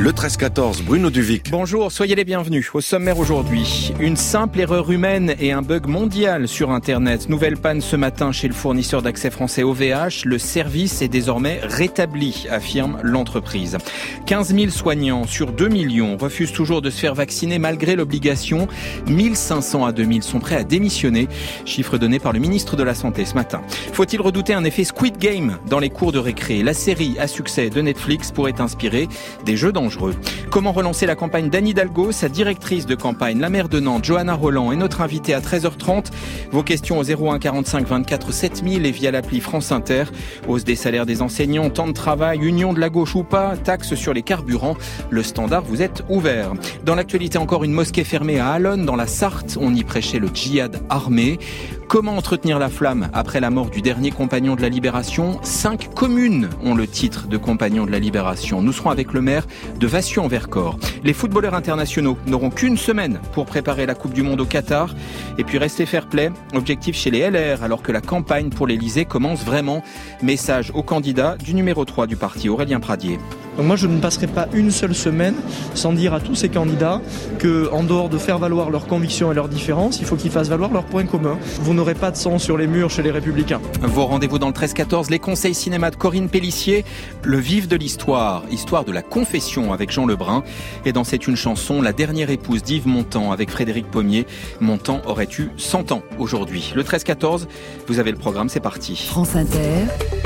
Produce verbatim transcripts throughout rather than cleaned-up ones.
Le treize quatorze, Bruno Duvic. Bonjour, soyez les bienvenus. Au sommaire aujourd'hui, une simple erreur humaine et un bug mondial sur Internet. Nouvelle panne ce matin chez le fournisseur d'accès français O V H. Le service est désormais rétabli, affirme l'entreprise. quinze mille soignants sur deux millions refusent toujours de se faire vacciner malgré l'obligation. mille cinq cents à deux mille sont prêts à démissionner. Chiffre donné par le ministre de la Santé ce matin. Faut-il redouter un effet Squid Game dans les cours de récré? La série à succès de Netflix pourrait inspirer des jeux dangereux. Comment relancer la campagne d'Anne Hidalgo? Sa directrice de campagne, la maire de Nantes, Johanna Roland, est notre invitée à treize heures trente. Vos questions au zéro un quarante-cinq vingt-quatre sept mille et via l'appli France Inter. Hausse des salaires des enseignants, temps de travail, union de la gauche ou pas, taxes sur les carburants. Le standard, vous êtes ouvert. Dans l'actualité, encore une mosquée fermée à Allonne, dans la Sarthe. On y prêchait le djihad armé. Comment entretenir la flamme après la mort du dernier compagnon de la Libération? Cinq communes ont le titre de compagnon de la Libération. Nous serons avec le maire de Vassieux-en-Vercors. Les footballeurs internationaux n'auront qu'une semaine pour préparer la Coupe du Monde au Qatar. Et puis rester fair-play, objectif chez les L R, alors que la campagne pour l'Élysée commence vraiment. Message au candidat du numéro trois du parti, Aurélien Pradier. Donc moi, je ne passerai pas une seule semaine sans dire à tous ces candidats que, en dehors de faire valoir leurs convictions et leurs différences, il faut qu'ils fassent valoir leurs points communs. Vous n'aurez pas de sang sur les murs chez les Républicains. Vos rendez-vous dans le treize quatorze, les conseils cinéma de Corinne Pélissier, le vif de l'histoire, histoire de la confession avec Jean Lebrun. Et dans C'est une chanson, la dernière épouse d'Yves Montand avec Frédéric Pommier. Montand aurait eu cent ans aujourd'hui. Le treize quatorze, vous avez le programme, c'est parti. France Inter.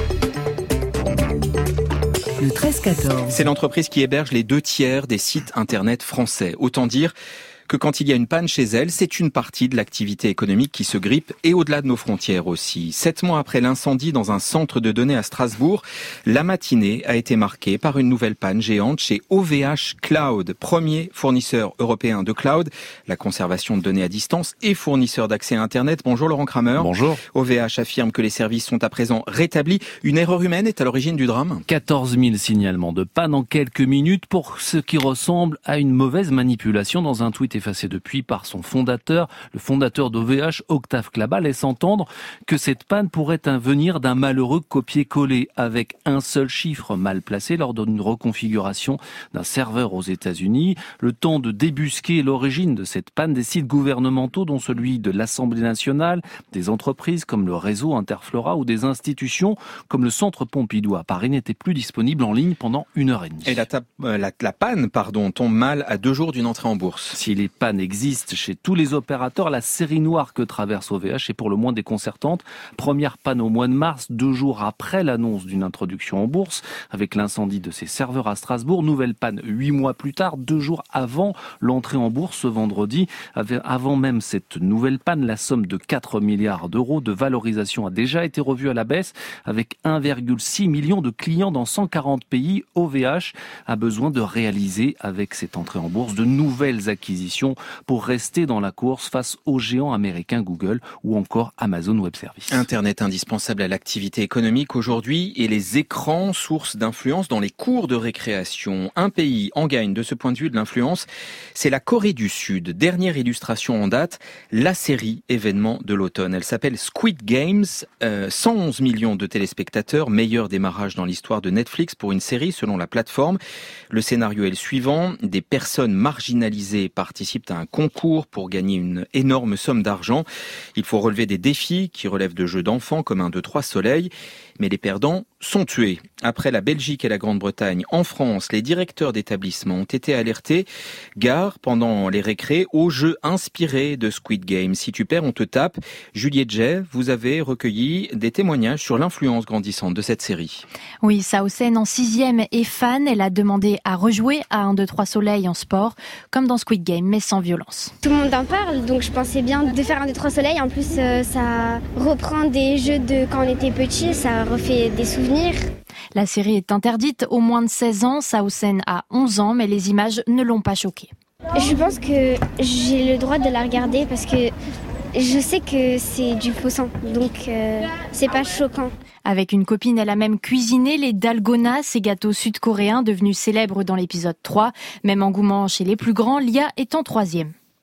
Le treize quatorze. C'est l'entreprise qui héberge les deux tiers des sites internet français. Autant dire que quand il y a une panne chez elle, c'est une partie de l'activité économique qui se grippe et au-delà de nos frontières aussi. Sept mois après l'incendie dans un centre de données à Strasbourg, la matinée a été marquée par une nouvelle panne géante chez O V H Cloud, premier fournisseur européen de cloud, la conservation de données à distance et fournisseur d'accès à Internet. Bonjour Laurent Kramer. Bonjour. O V H affirme que les services sont à présent rétablis. Une erreur humaine est à l'origine du drame. quatorze mille signalements de panne en quelques minutes pour ce qui ressemble à une mauvaise manipulation dans un tweet effacé depuis par son fondateur. Le fondateur d'O V H, Octave Klaba, laisse entendre que cette panne pourrait venir d'un malheureux copier-coller avec un seul chiffre mal placé lors d'une reconfiguration d'un serveur aux États-Unis. Le temps de débusquer l'origine de cette panne, des sites gouvernementaux dont celui de l'Assemblée nationale, des entreprises comme le réseau Interflora ou des institutions comme le Centre Pompidou à Paris n'étaient plus disponibles en ligne pendant une heure et demie. Et la, ta- la, la panne pardon, tombe mal à deux jours d'une entrée en bourse. Si les pannes existent chez tous les opérateurs, la série noire que traverse O V H est pour le moins déconcertante. Première panne au mois de mars, deux jours après l'annonce d'une introduction en bourse, avec l'incendie de ses serveurs à Strasbourg. Nouvelle panne huit mois plus tard, deux jours avant l'entrée en bourse ce vendredi. Avant même cette nouvelle panne, la somme de quatre milliards d'euros de valorisation a déjà été revue à la baisse. Avec un virgule six million de clients dans cent quarante pays, O V H a besoin de réaliser avec cette entrée en bourse de nouvelles acquisitions pour rester dans la course face aux géants américains Google ou encore Amazon Web Services. Internet indispensable à l'activité économique aujourd'hui et les écrans source d'influence dans les cours de récréation. Un pays en gagne de ce point de vue de l'influence, c'est la Corée du Sud. Dernière illustration en date, la série événement de l'automne. Elle s'appelle Squid Games, euh, cent onze millions de téléspectateurs, meilleur démarrage dans l'histoire de Netflix pour une série selon la plateforme. Le scénario est le suivant, des personnes marginalisées participent à un concours pour gagner une énorme somme d'argent. Il faut relever des défis qui relèvent de jeux d'enfants comme un, deux, trois soleils. Mais les perdants sont tués. Après la Belgique et la Grande-Bretagne, en France, les directeurs d'établissements ont été alertés. Gare pendant les récrés aux jeux inspirés de Squid Game. Si tu perds, on te tape. Juliette Jay, vous avez recueilli des témoignages sur l'influence grandissante de cette série. Oui, Saoussen en sixième est fan. Elle a demandé à rejouer à un, deux, trois soleils en sport, comme dans Squid Game, mais sans violence. Tout le monde en parle, donc je pensais bien de faire un, deux, trois soleils. En plus, euh, ça reprend des jeux de quand on était petit, ça refait des souvenirs. La série est interdite aux moins de seize ans. Saoussen a onze ans, mais les images ne l'ont pas choquée. Je pense que j'ai le droit de la regarder parce que je sais que c'est du faux sang, donc euh, c'est pas choquant. Avec une copine, elle a même cuisiné les dalgona, ces gâteaux sud-coréens devenus célèbres dans l'épisode trois. Même engouement chez les plus grands, Lia est en troisième.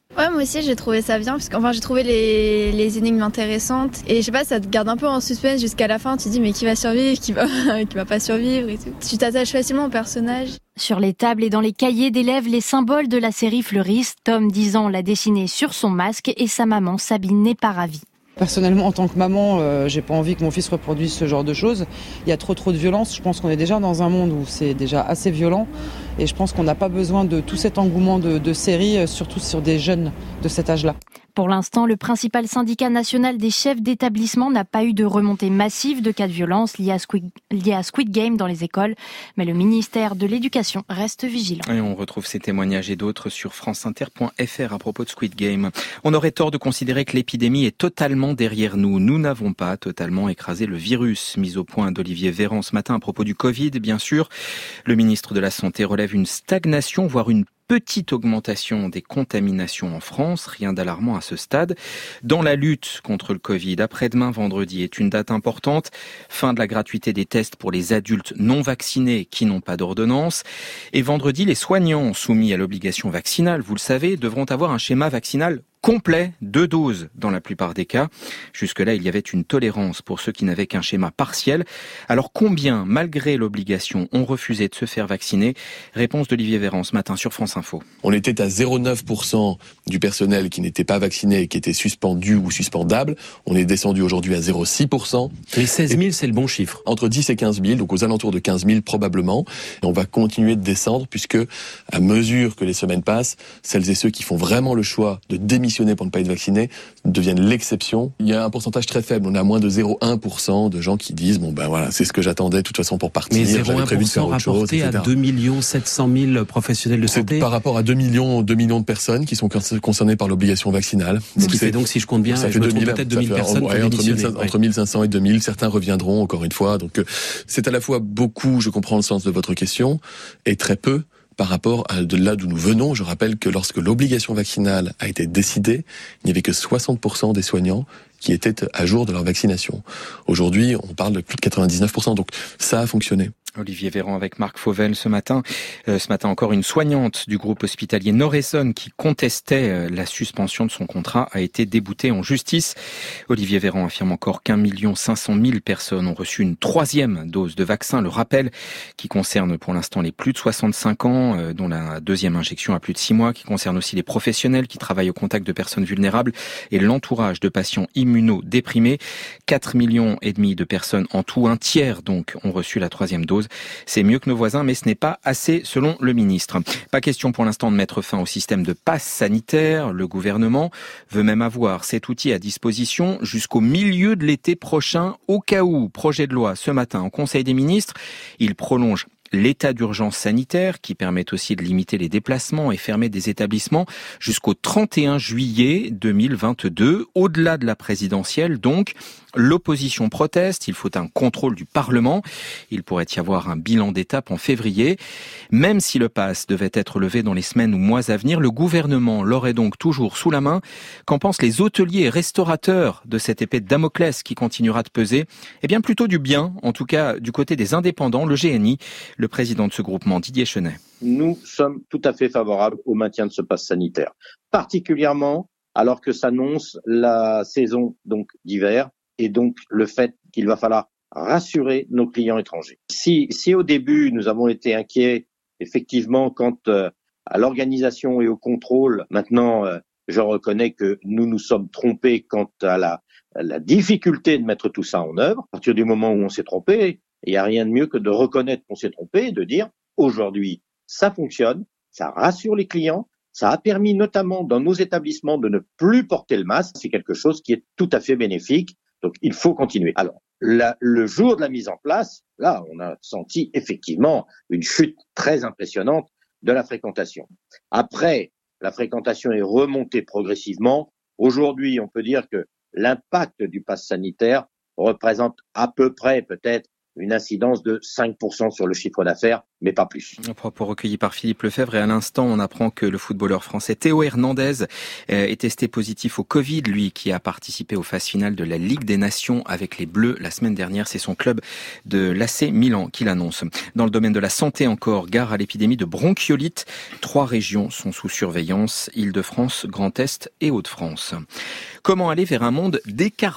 Ouais, moi aussi j'ai trouvé ça bien, parce qu'enfin j'ai trouvé les, les énigmes intéressantes et je sais pas, ça te garde un peu en suspense jusqu'à la fin. Tu te dis mais qui va survivre, qui va, qui va pas survivre et tout. Tu t'attaches facilement au personnage. Sur les tables et dans les cahiers d'élèves, les symboles de la série fleurissent. Tom, dix ans, l'a dessiné sur son masque et sa maman, Sabine, n'est pas ravie. Personnellement, en tant que maman, euh, j'ai pas envie que mon fils reproduise ce genre de choses. Il y a trop trop de violence. Je pense qu'on est déjà dans un monde où c'est déjà assez violent. Et je pense qu'on n'a pas besoin de tout cet engouement de, de séries, surtout sur des jeunes de cet âge-là. Pour l'instant, le principal syndicat national des chefs d'établissement n'a pas eu de remontée massive de cas de violence liés à Squid, liés à Squid Game dans les écoles. Mais le ministère de l'Éducation reste vigilant. Et on retrouve ces témoignages et d'autres sur franceinter point f r à propos de Squid Game. On aurait tort de considérer que l'épidémie est totalement derrière nous. Nous n'avons pas totalement écrasé le virus. Mise au point d'Olivier Véran ce matin à propos du Covid, bien sûr. Le ministre de la Santé relève une stagnation, voire une petite augmentation des contaminations en France, rien d'alarmant à ce stade. Dans la lutte contre le Covid, après-demain vendredi est une date importante, fin de la gratuité des tests pour les adultes non vaccinés qui n'ont pas d'ordonnance. Et vendredi, les soignants soumis à l'obligation vaccinale, vous le savez, devront avoir un schéma vaccinal complet, deux doses dans la plupart des cas. Jusque-là, il y avait une tolérance pour ceux qui n'avaient qu'un schéma partiel. Alors combien, malgré l'obligation, ont refusé de se faire vacciner? Réponse d'Olivier Véran ce matin sur France Info. On était à zéro virgule neuf pour cent du personnel qui n'était pas vacciné et qui était suspendu ou suspendable. On est descendu aujourd'hui à zéro virgule six pour cent. Les seize mille, c'est le bon chiffre. Entre dix et quinze mille, donc aux alentours de quinze mille probablement. Et on va continuer de descendre puisque, à mesure que les semaines passent, celles et ceux qui font vraiment le choix de démissionner pour ne pas être vaccinés deviennent l'exception. Il y a un pourcentage très faible, on a moins de zéro virgule un pour cent de gens qui disent bon ben voilà, c'est ce que j'attendais de toute façon pour partir. Mais zéro virgule un pour cent rapporté à deux millions sept cent mille professionnels de santé. C'est par rapport à deux millions, deux millions de personnes qui sont concernées par l'obligation vaccinale. Ce qui fait donc, si je compte bien, ça je me trompe peut-être deux mille personnes ouais, entre, mille, ouais. entre mille cinq cents et deux mille, certains reviendront encore une fois. Donc c'est à la fois beaucoup, je comprends le sens de votre question, et très peu par rapport à de là d'où nous venons. Je rappelle que lorsque l'obligation vaccinale a été décidée, il n'y avait que soixante pour cent des soignants qui étaient à jour de leur vaccination. Aujourd'hui, on parle de plus de quatre-vingt-dix-neuf pour cent, donc ça a fonctionné. Olivier Véran avec Marc Fauvel ce matin. Euh, ce matin encore, une soignante du groupe hospitalier Nord-Essonne qui contestait euh, la suspension de son contrat a été déboutée en justice. Olivier Véran affirme encore qu'un million cinq cent mille personnes ont reçu une troisième dose de vaccin. Le rappel qui concerne pour l'instant les plus de soixante-cinq ans, euh, dont la deuxième injection a plus de six mois, qui concerne aussi les professionnels qui travaillent au contact de personnes vulnérables et l'entourage de patients immunodéprimés. quatre millions et demi de personnes en tout, un tiers donc, ont reçu la troisième dose. C'est mieux que nos voisins, mais ce n'est pas assez selon le ministre. Pas question pour l'instant de mettre fin au système de passe sanitaire. Le gouvernement veut même avoir cet outil à disposition jusqu'au milieu de l'été prochain, au cas où. Projet de loi ce matin au Conseil des ministres. Il prolonge l'état d'urgence sanitaire qui permet aussi de limiter les déplacements et fermer des établissements jusqu'au trente et un juillet deux mille vingt-deux. Au-delà de la présidentielle, donc, l'opposition proteste. Il faut un contrôle du Parlement. Il pourrait y avoir un bilan d'étape en février. Même si le pass devait être levé dans les semaines ou mois à venir, le gouvernement l'aurait donc toujours sous la main. Qu'en pensent les hôteliers et restaurateurs de cette épée de Damoclès qui continuera de peser? Eh bien, plutôt du bien, en tout cas du côté des indépendants, le G N I. Le président de ce groupement, Didier Chenet. Nous sommes tout à fait favorables au maintien de ce pass sanitaire, particulièrement alors que s'annonce la saison donc d'hiver et donc le fait qu'il va falloir rassurer nos clients étrangers. Si, si au début nous avons été inquiets effectivement quant euh, à l'organisation et au contrôle, maintenant euh, je reconnais que nous nous sommes trompés quant à la, à la difficulté de mettre tout ça en œuvre. À partir du moment où on s'est trompé, il n'y a rien de mieux que de reconnaître qu'on s'est trompé et de dire aujourd'hui ça fonctionne, ça rassure les clients, ça a permis notamment dans nos établissements de ne plus porter le masque. C'est quelque chose qui est tout à fait bénéfique, donc il faut continuer. Alors la, le jour de la mise en place, là on a senti effectivement une chute très impressionnante de la fréquentation. Après, la fréquentation est remontée progressivement. Aujourd'hui, on peut dire que l'impact du pass sanitaire représente à peu près peut-être une incidence de cinq pour cent sur le chiffre d'affaires mais pas plus. Un propos recueilli par Philippe Lefebvre, et à l'instant, on apprend que le footballeur français Théo Hernandez est testé positif au Covid, lui qui a participé aux phases finales de la Ligue des Nations avec les Bleus la semaine dernière. C'est son club de l'A C Milan qui l'annonce. Dans le domaine de la santé encore, gare à l'épidémie de bronchiolite. Trois régions sont sous surveillance, Île-de-France, Grand Est et Hauts-de-France. Comment aller vers un monde décarboné ?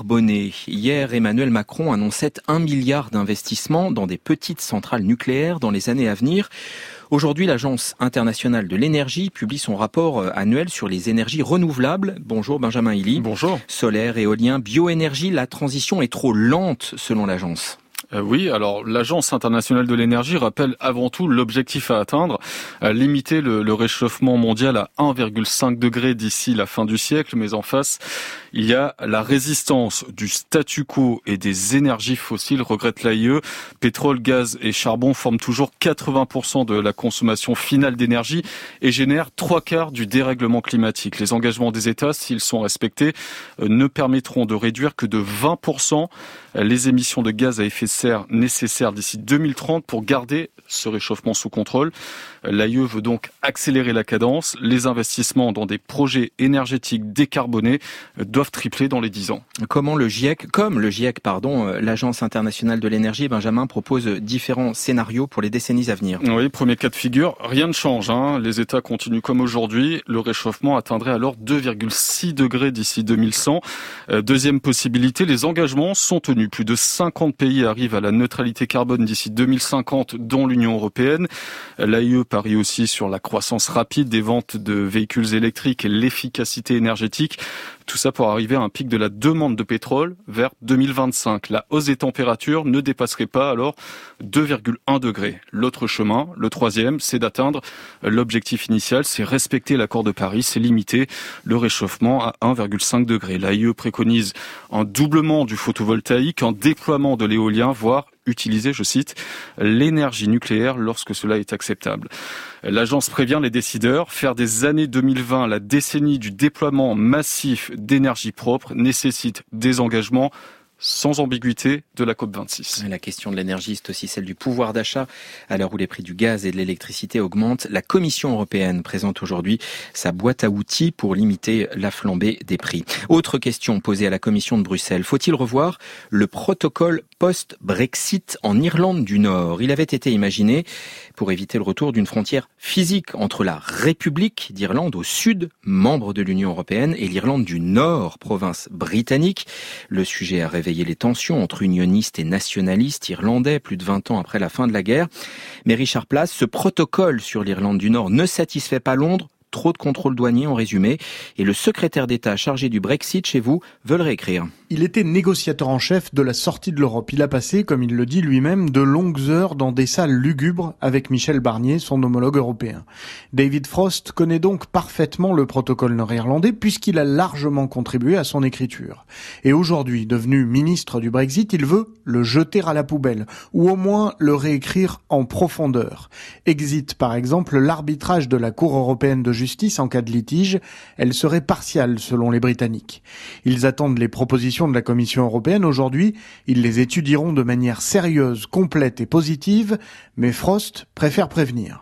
Hier, Emmanuel Macron annonçait un milliard d'investissements dans des petites centrales nucléaires dans les années à venir. Aujourd'hui, l'Agence internationale de l'énergie publie son rapport annuel sur les énergies renouvelables. Bonjour Benjamin Hilly. Bonjour. Solaire, éolien, bioénergie, la transition est trop lente selon l'agence. Euh, oui, alors l'Agence internationale de l'énergie rappelle avant tout l'objectif à atteindre, euh, limiter le, le réchauffement mondial à un virgule cinq degré d'ici la fin du siècle, mais en face, il y a la résistance du statu quo et des énergies fossiles, regrette l'A I E. Pétrole, gaz et charbon forment toujours quatre-vingts pour cent de la consommation finale d'énergie et génèrent trois quarts du dérèglement climatique. Les engagements des États, s'ils sont respectés, euh, ne permettront de réduire que de vingt pour cent les émissions de gaz à effet de serre nécessaires d'ici deux mille trente pour garder ce réchauffement sous contrôle. L'A I E veut donc accélérer la cadence. Les investissements dans des projets énergétiques décarbonés doivent tripler dans les dix ans. Comment le GIEC, comme le GIEC, pardon, l'Agence internationale de l'énergie, Benjamin, propose différents scénarios pour les décennies à venir. Oui, premier cas de figure, rien ne change, hein. Les États continuent comme aujourd'hui. Le réchauffement atteindrait alors deux virgule six degrés d'ici deux mille cent. Deuxième possibilité, les engagements sont tenus. Plus de cinquante pays arrivent à la neutralité carbone d'ici deux mille cinquante, dont l'Union européenne. L'A I E parie aussi sur la croissance rapide des ventes de véhicules électriques et l'efficacité énergétique. Tout ça pour arriver à un pic de la demande de pétrole vers deux mille vingt-cinq. La hausse des températures ne dépasserait pas alors deux virgule un degrés. L'autre chemin, le troisième, c'est d'atteindre l'objectif initial, c'est respecter l'accord de Paris, c'est limiter le réchauffement à un virgule cinq degrés. L'A I E préconise un doublement du photovoltaïque, un déploiement de l'éolien, voire utiliser, je cite, l'énergie nucléaire lorsque cela est acceptable. L'agence prévient les décideurs, faire des années deux mille vingt la décennie du déploiement massif d'énergie propre nécessite des engagements sans ambiguïté de la COP vingt-six. La question de l'énergie, c'est aussi celle du pouvoir d'achat. À l'heure où les prix du gaz et de l'électricité augmentent, la Commission européenne présente aujourd'hui sa boîte à outils pour limiter la flambée des prix. Autre question posée à la Commission de Bruxelles. Faut-il revoir le protocole post-Brexit en Irlande du Nord ? Il avait été imaginé pour éviter le retour d'une frontière physique entre la République d'Irlande au sud, membre de l'Union européenne, et l'Irlande du Nord, province britannique. Le sujet a réveillé les tensions entre unionistes et nationalistes irlandais plus de vingt ans après la fin de la guerre. Mais Richard Place, ce protocole sur l'Irlande du Nord ne satisfait pas Londres. Trop de contrôles douaniers en résumé. Et le secrétaire d'État chargé du Brexit chez vous veut le réécrire. Il était négociateur en chef de la sortie de l'Europe. Il a passé, comme il le dit lui-même, de longues heures dans des salles lugubres avec Michel Barnier, son homologue européen. David Frost connaît donc parfaitement le protocole nord-irlandais puisqu'il a largement contribué à son écriture. Et aujourd'hui, devenu ministre du Brexit, il veut le jeter à la poubelle ou au moins le réécrire en profondeur. Exit par exemple l'arbitrage de la Cour européenne de justice en cas de litige. Elle serait partiale selon les Britanniques. Ils attendent les propositions de la Commission européenne aujourd'hui. Ils les étudieront de manière sérieuse, complète et positive, mais Frost préfère prévenir.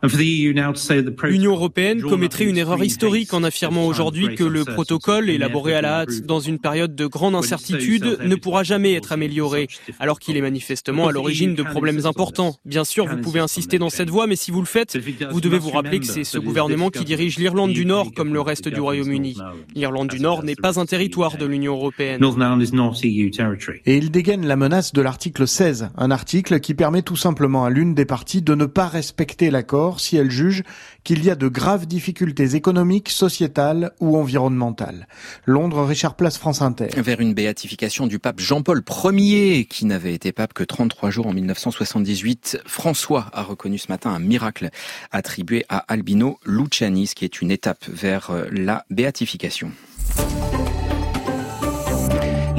L'Union européenne commettrait une erreur historique en affirmant aujourd'hui que le protocole, élaboré à la hâte dans une période de grande incertitude, ne pourra jamais être amélioré, alors qu'il est manifestement à l'origine de problèmes importants. Bien sûr, vous pouvez insister dans cette voie, mais si vous le faites, vous devez vous rappeler que c'est ce gouvernement qui dirige l'Irlande du Nord comme le reste du Royaume-Uni. L'Irlande du Nord n'est pas un territoire de l'Union européenne. Et il dégaine la menace de l'article seize, un article qui permet tout simplement à l'une des parties de ne pas respecter l'accord si elle juge qu'il y a de graves difficultés économiques, sociétales ou environnementales. Londres, Richard Place, France Inter. Vers une béatification du pape Jean-Paul Ier, qui n'avait été pape que trente-trois jours en mille neuf cent soixante-dix-huit. François a reconnu ce matin un miracle attribué à Albino Luciani, ce qui est une étape vers la béatification.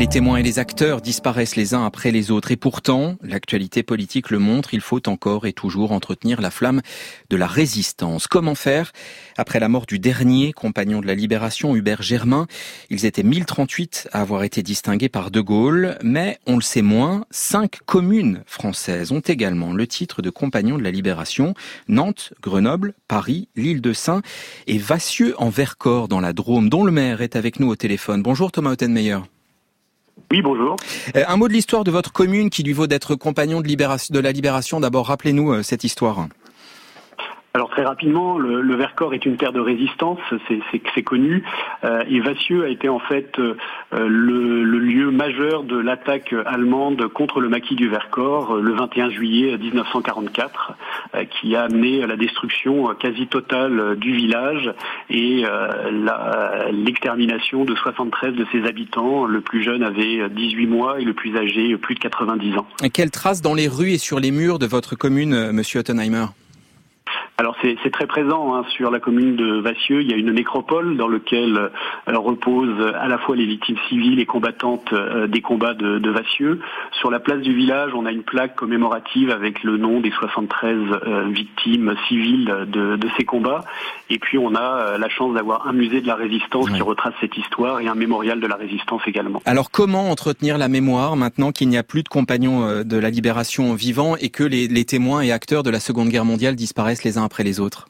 Les témoins et les acteurs disparaissent les uns après les autres. Et pourtant, l'actualité politique le montre, il faut encore et toujours entretenir la flamme de la résistance. Comment faire ? Après la mort du dernier compagnon de la Libération, Hubert Germain, ils étaient mille trente-huit à avoir été distingués par De Gaulle. Mais, on le sait moins, cinq communes françaises ont également le titre de compagnon de la Libération. Nantes, Grenoble, Paris, l'Île-de-Sein et Vassieux en Vercors dans la Drôme, dont le maire est avec nous au téléphone. Bonjour Thomas Ottenmeyer. Oui, bonjour. Euh, un mot de l'histoire de votre commune qui lui vaut d'être compagnon de, libération, de la Libération. D'abord, rappelez-nous euh, cette histoire. Alors très rapidement, le, le Vercors est une terre de résistance, c'est, c'est, c'est connu, euh, et Vassieux a été en fait euh, le, le lieu majeur de l'attaque allemande contre le maquis du Vercors euh, le vingt et un juillet dix-neuf cent quarante-quatre, euh, qui a amené à la destruction quasi totale du village et euh, la, l'extermination de soixante-treize de ses habitants. Le plus jeune avait dix-huit mois et le plus âgé plus de quatre-vingt-dix ans. Et quelles traces dans les rues et sur les murs de votre commune, monsieur Ottenheimer ? Alors c'est, c'est très présent hein, sur la commune de Vassieux. Il y a une nécropole dans laquelle euh, reposent à la fois les victimes civiles et combattantes euh, des combats de, de Vassieux. Sur la place du village, on a une plaque commémorative avec le nom des soixante-treize euh, victimes civiles de, de ces combats. Et puis on a euh, la chance d'avoir un musée de la résistance ouais. qui retrace cette histoire et un mémorial de la résistance également. Alors comment entretenir la mémoire maintenant qu'il n'y a plus de compagnons euh, de la Libération vivants et que les, les témoins et acteurs de la Seconde Guerre mondiale disparaissent les uns après les autres?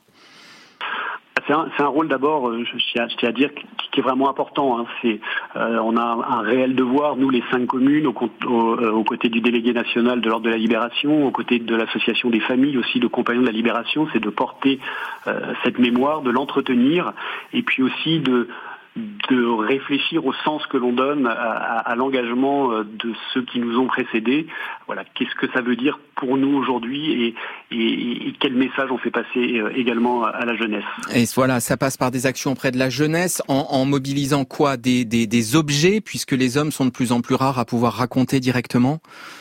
C'est un, c'est un rôle d'abord, je, je tiens à dire, qui, qui est vraiment important. Hein. C'est, euh, on a un, un réel devoir, nous les cinq communes, au, au, aux côtés du délégué national de l'Ordre de la Libération, aux côtés de l'association des familles aussi de compagnons de la Libération, c'est de porter euh, cette mémoire, de l'entretenir, et puis aussi de de réfléchir au sens que l'on donne à, à, à l'engagement de ceux qui nous ont précédés. Voilà, qu'est-ce que ça veut dire pour nous aujourd'hui et, et, et quel message on fait passer également à la jeunesse. Et voilà, ça passe par des actions auprès de la jeunesse en, en mobilisant quoi, des, des, des objets, puisque les hommes sont de plus en plus rares à pouvoir raconter directement.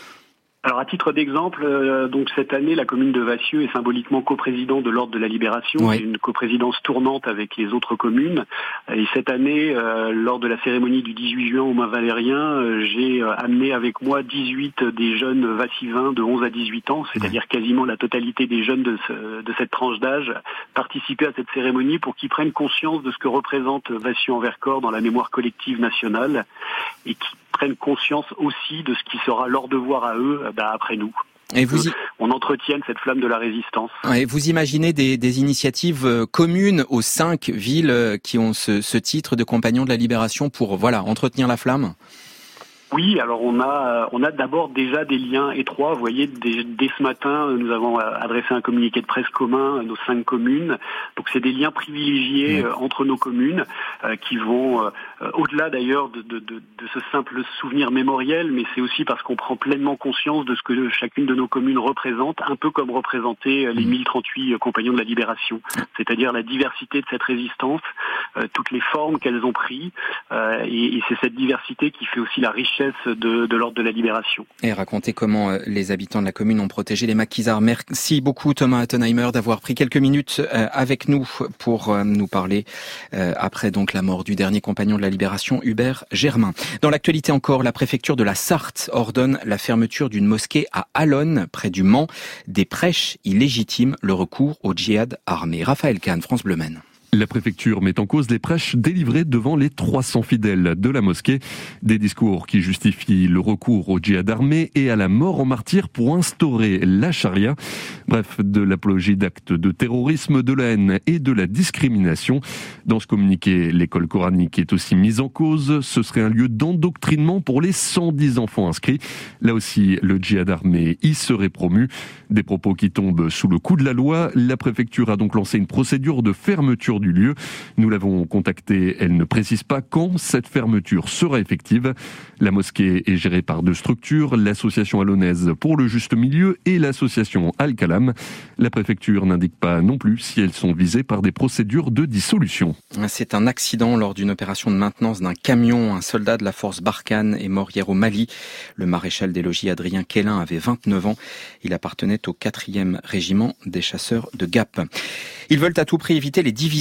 Alors à titre d'exemple, euh, donc cette année, la commune de Vassieux est symboliquement coprésident de l'Ordre de la Libération. Oui. C'est une coprésidence tournante avec les autres communes. Et cette année, euh, lors de la cérémonie du dix-huit juin au Mont-Valérien, euh, j'ai euh, amené avec moi dix-huit des jeunes vassivins de onze à dix-huit ans, c'est-à-dire oui. quasiment la totalité des jeunes de, ce, de cette tranche d'âge, participer à cette cérémonie pour qu'ils prennent conscience de ce que représente Vassieux en Vercors dans la mémoire collective nationale et qui prennent conscience aussi de ce qui sera leur devoir à eux bah, après nous. Et vous y... On entretienne cette flamme de la résistance. Et vous imaginez des, des initiatives communes aux cinq villes qui ont ce, ce titre de compagnons de la Libération pour voilà entretenir la flamme ? Oui, alors on a on a d'abord déjà des liens étroits. Vous voyez, dès, dès ce matin, nous avons adressé un communiqué de presse commun à nos cinq communes. Donc c'est des liens privilégiés mmh. entre nos communes euh, qui vont euh, au-delà d'ailleurs de, de, de, de ce simple souvenir mémoriel, mais c'est aussi parce qu'on prend pleinement conscience de ce que chacune de nos communes représente, un peu comme représenter les mille trente-huit compagnons de la Libération, c'est-à-dire la diversité de cette résistance, euh, toutes les formes qu'elles ont pris, euh, et, et c'est cette diversité qui fait aussi la richesse De, de l'Ordre de la Libération. Et raconter comment les habitants de la commune ont protégé les maquisards. Merci beaucoup Thomas Ottenheimer d'avoir pris quelques minutes avec nous pour nous parler après donc la mort du dernier compagnon de la Libération, Hubert Germain. Dans l'actualité encore, la préfecture de la Sarthe ordonne la fermeture d'une mosquée à Allonne, près du Mans. Des prêches illégitimes le recours au djihad armé. Raphaël Kahn, France Bleu Maine. La préfecture met en cause les prêches délivrés devant les trois cents fidèles de la mosquée. Des discours qui justifient le recours au djihad armé et à la mort en martyr pour instaurer la charia. Bref, de l'apologie d'actes de terrorisme, de la haine et de la discrimination. Dans ce communiqué, l'école coranique est aussi mise en cause. Ce serait un lieu d'endoctrinement pour les cent dix enfants inscrits. Là aussi, le djihad armé y serait promu. Des propos qui tombent sous le coup de la loi. La préfecture a donc lancé une procédure de fermeture du lieu. Nous l'avons contactée, elle ne précise pas quand cette fermeture sera effective. La mosquée est gérée par deux structures, l'association allonaise pour le juste milieu et l'association Al-Kalam. La préfecture n'indique pas non plus si elles sont visées par des procédures de dissolution. C'est un accident lors d'une opération de maintenance d'un camion. Un soldat de la force Barkhane est mort hier au Mali. Le maréchal des logis Adrien Quélin avait vingt-neuf ans. Il appartenait au quatrième régiment des chasseurs de Gap. Ils veulent à tout prix éviter les divisions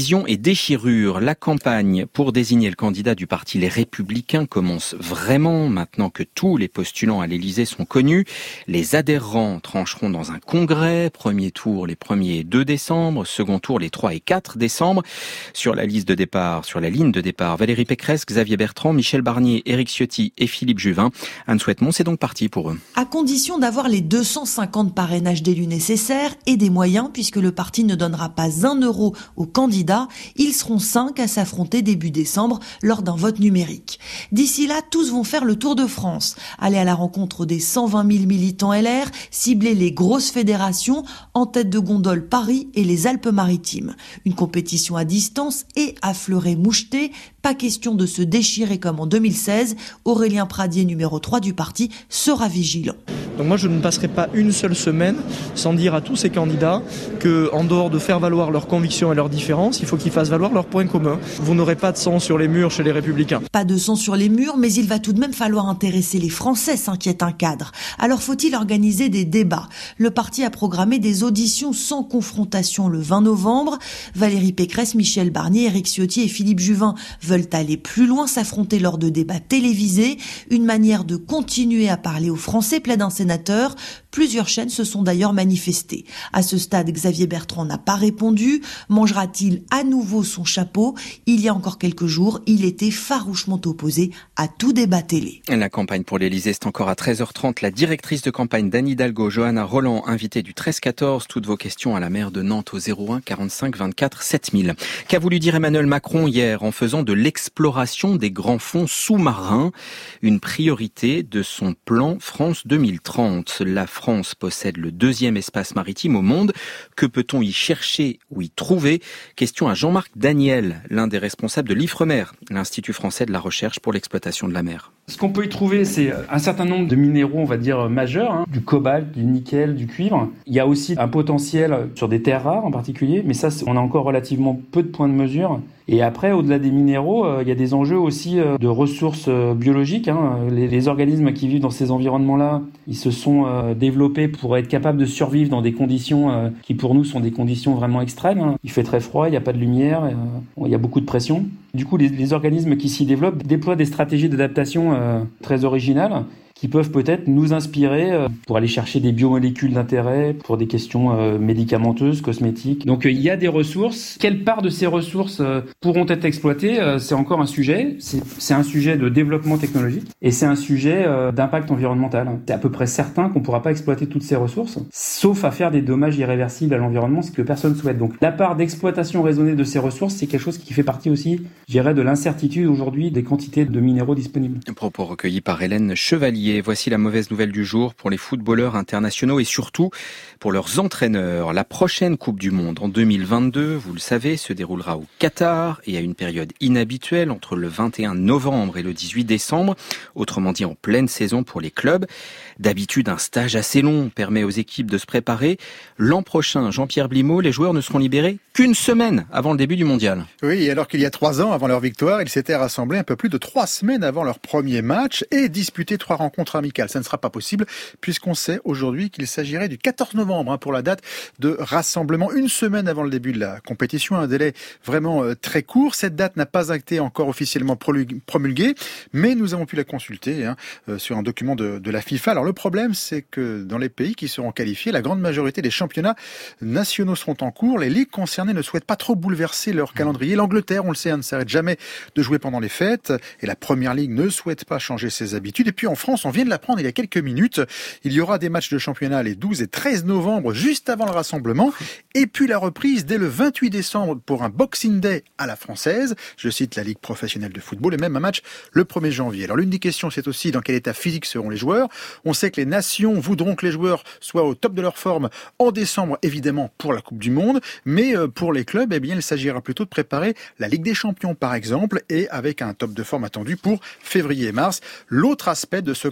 Division et déchirure. La campagne pour désigner le candidat du parti Les Républicains commence vraiment maintenant que tous les postulants à l'Élysée sont connus. Les adhérents trancheront dans un congrès. Premier tour les premier et deux décembre, second tour les trois et quatre décembre. Sur la liste de départ, sur la ligne de départ, Valérie Pécresse, Xavier Bertrand, Michel Barnier, Éric Ciotti et Philippe Juvin. Anne Souhaitemont, c'est donc parti pour eux. À condition d'avoir les deux cent cinquante parrainages d'élus nécessaires et des moyens, puisque le parti ne donnera pas un euro aux candidats, ils seront cinq à s'affronter début décembre lors d'un vote numérique. D'ici là, tous vont faire le tour de France, aller à la rencontre des cent vingt mille militants L R, cibler les grosses fédérations, en tête de gondole Paris et les Alpes-Maritimes. Une compétition à distance et affleurée mouchetée, pas question de se déchirer comme en deux mille seize. Aurélien Pradier, numéro trois du parti, sera vigilant. Donc moi, je ne passerai pas une seule semaine sans dire à tous ces candidats que, en dehors de faire valoir leurs convictions et leurs différences, il faut qu'ils fassent valoir leurs points communs. Vous n'aurez pas de sang sur les murs chez les Républicains. Pas de sang sur les murs, mais il va tout de même falloir intéresser les Français, s'inquiète un cadre. Alors faut-il organiser des débats? Le parti a programmé des auditions sans confrontation le vingt novembre. Valérie Pécresse, Michel Barnier, Éric Ciotti et Philippe Juvin veulent aller plus loin, s'affronter lors de débats télévisés. Une manière de continuer à parler aux Français, plaide un sénateur. Plusieurs chaînes se sont d'ailleurs manifestées. À ce stade, Xavier Bertrand n'a pas répondu. Mangera-t-il à nouveau son chapeau? Il y a encore quelques jours, il était farouchement opposé à tout débat télé. La campagne pour l'Élysée, c'est encore à treize heures trente. La directrice de campagne d'Anne Hidalgo, Johanna Roland, invitée du treize quatorze. Toutes vos questions à la maire de Nantes au zéro un quarante-cinq vingt-quatre sept mille. Qu'a voulu dire Emmanuel Macron hier en faisant de l'exploration des grands fonds sous-marins une priorité de son plan France deux mille trente? La France possède le deuxième espace maritime au monde. Que peut-on y chercher ou y trouver? Question à Jean-Marc Daniel, l'un des responsables de l'Ifremer, l'Institut français de la recherche pour l'exploitation de la mer. Ce qu'on peut y trouver, c'est un certain nombre de minéraux, on va dire, majeurs, hein, du cobalt, du nickel, du cuivre. Il y a aussi un potentiel sur des terres rares en particulier, mais ça, on a encore relativement peu de points de mesure. Et après, au-delà des minéraux, euh, il y a des enjeux aussi euh, de ressources euh, biologiques. Hein. Les, les organismes qui vivent dans ces environnements-là, ils se sont euh, développés pour être capables de survivre dans des conditions euh, qui, pour nous, sont des conditions vraiment extrêmes. Hein. Il fait très froid, il n'y a pas de lumière, euh, il y a beaucoup de pression. Du coup, les, les organismes qui s'y développent déploient des stratégies d'adaptation euh, très originales qui peuvent peut-être nous inspirer euh, pour aller chercher des biomolécules d'intérêt, pour des questions euh, médicamenteuses, cosmétiques. Donc euh, il y a des ressources. Quelle part de ces ressources euh, pourront être exploitées? euh, C'est encore un sujet. C'est, c'est un sujet de développement technologique et c'est un sujet euh, d'impact environnemental. C'est à peu près certain qu'on ne pourra pas exploiter toutes ces ressources, sauf à faire des dommages irréversibles à l'environnement, ce que personne souhaite. Donc la part d'exploitation raisonnée de ces ressources, c'est quelque chose qui fait partie aussi, je dirais, de l'incertitude aujourd'hui des quantités de minéraux disponibles. Un propos recueilli par Hélène Chevalier. Voici la mauvaise nouvelle du jour pour les footballeurs internationaux et surtout pour leurs entraîneurs. La prochaine Coupe du Monde en deux mille vingt-deux, vous le savez, se déroulera au Qatar et à une période inhabituelle entre le vingt et un novembre et le dix-huit décembre, autrement dit en pleine saison pour les clubs. D'habitude, un stage assez long permet aux équipes de se préparer. L'an prochain, Jean-Pierre Blimaud, les joueurs ne seront libérés qu'une semaine avant le début du mondial. Oui, alors qu'il y a trois ans, avant leur victoire, ils s'étaient rassemblés un peu plus de trois semaines avant leur premier match et disputé trois rencontres amicales. Ça ne sera pas possible puisqu'on sait aujourd'hui qu'il s'agirait du quatorze novembre hein, pour la date de rassemblement, une semaine avant le début de la compétition, un délai vraiment euh, très court. Cette date n'a pas été encore officiellement promulguée, mais nous avons pu la consulter hein, euh, sur un document de, de la FIFA. Alors le problème, c'est que dans les pays qui seront qualifiés, la grande majorité des championnats nationaux seront en cours. Les ligues concernées ne souhaitent pas trop bouleverser leur calendrier. L'Angleterre, on le sait, hein, ne s'arrête jamais de jouer pendant les fêtes et la Première Ligue ne souhaite pas changer ses habitudes. Et puis en France, on vient de l'apprendre il y a quelques minutes, il y aura des matchs de championnat les douze et treize novembre, juste avant le rassemblement, et puis la reprise dès le vingt-huit décembre pour un Boxing Day à la française, je cite la Ligue professionnelle de football, et même un match le premier janvier. Alors l'une des questions, c'est aussi dans quel état physique seront les joueurs. On sait que les nations voudront que les joueurs soient au top de leur forme en décembre, évidemment, pour la Coupe du Monde, mais pour les clubs, eh bien, il s'agira plutôt de préparer la Ligue des Champions, par exemple, et avec un top de forme attendu pour février et mars. L'autre aspect de ce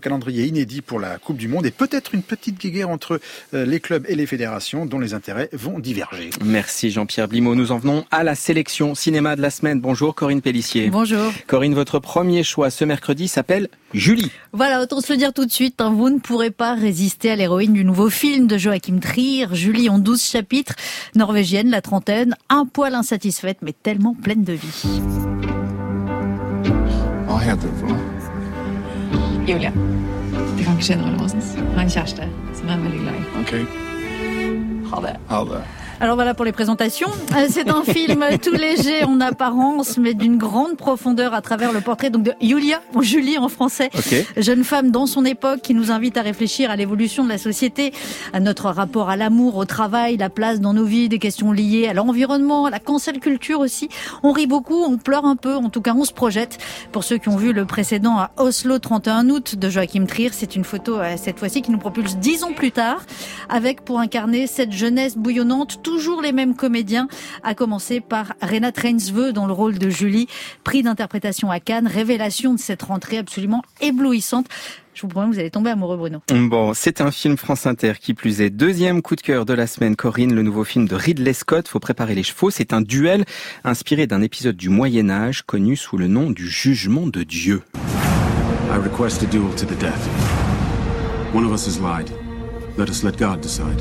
calendrier inédit pour la Coupe du Monde et peut-être une petite guéguerre entre les clubs et les fédérations dont les intérêts vont diverger. Merci Jean-Pierre Blimaud. Nous en venons à la sélection cinéma de la semaine. Bonjour Corinne Pélissier. Bonjour. Corinne, votre premier choix ce mercredi s'appelle Julie. Voilà, autant se le dire tout de suite, hein, vous ne pourrez pas résister à l'héroïne du nouveau film de Joachim Trier. Julie en douze chapitres, norvégienne, la trentaine, un poil insatisfaite mais tellement pleine de vie. Hva heter du for noe? Julia. Det kan ikke skje noe, Måsens. Jeg har en kjæreste som er veldig glad i. Ok. Ha det. Ha det. Alors voilà pour les présentations. C'est un film tout léger en apparence, mais d'une grande profondeur à travers le portrait donc de Julia, ou Julie en français, okay. Jeune femme dans son époque qui nous invite à réfléchir à l'évolution de la société, à notre rapport à l'amour, au travail, la place dans nos vies, des questions liées à l'environnement, à la cancel culture aussi. On rit beaucoup, on pleure un peu, en tout cas on se projette. Pour ceux qui ont vu le précédent à Oslo, trente et un août de Joachim Trier, c'est une photo cette fois-ci qui nous propulse dix ans plus tard, avec pour incarner cette jeunesse bouillonnante, toujours les mêmes comédiens, à commencer par Renate Reinsve dans le rôle de Julie, prix d'interprétation à Cannes, révélation de cette rentrée absolument éblouissante. Je vous promets que vous allez tomber amoureux, Bruno. Bon, c'est un film France Inter qui plus est. Deuxième coup de cœur de la semaine, Corinne, le nouveau film de Ridley Scott, Faut préparer les chevaux. C'est un duel inspiré d'un épisode du Moyen-Âge connu sous le nom du Jugement de Dieu. I request a duel to the death. One of us has lied. Let us let God decide.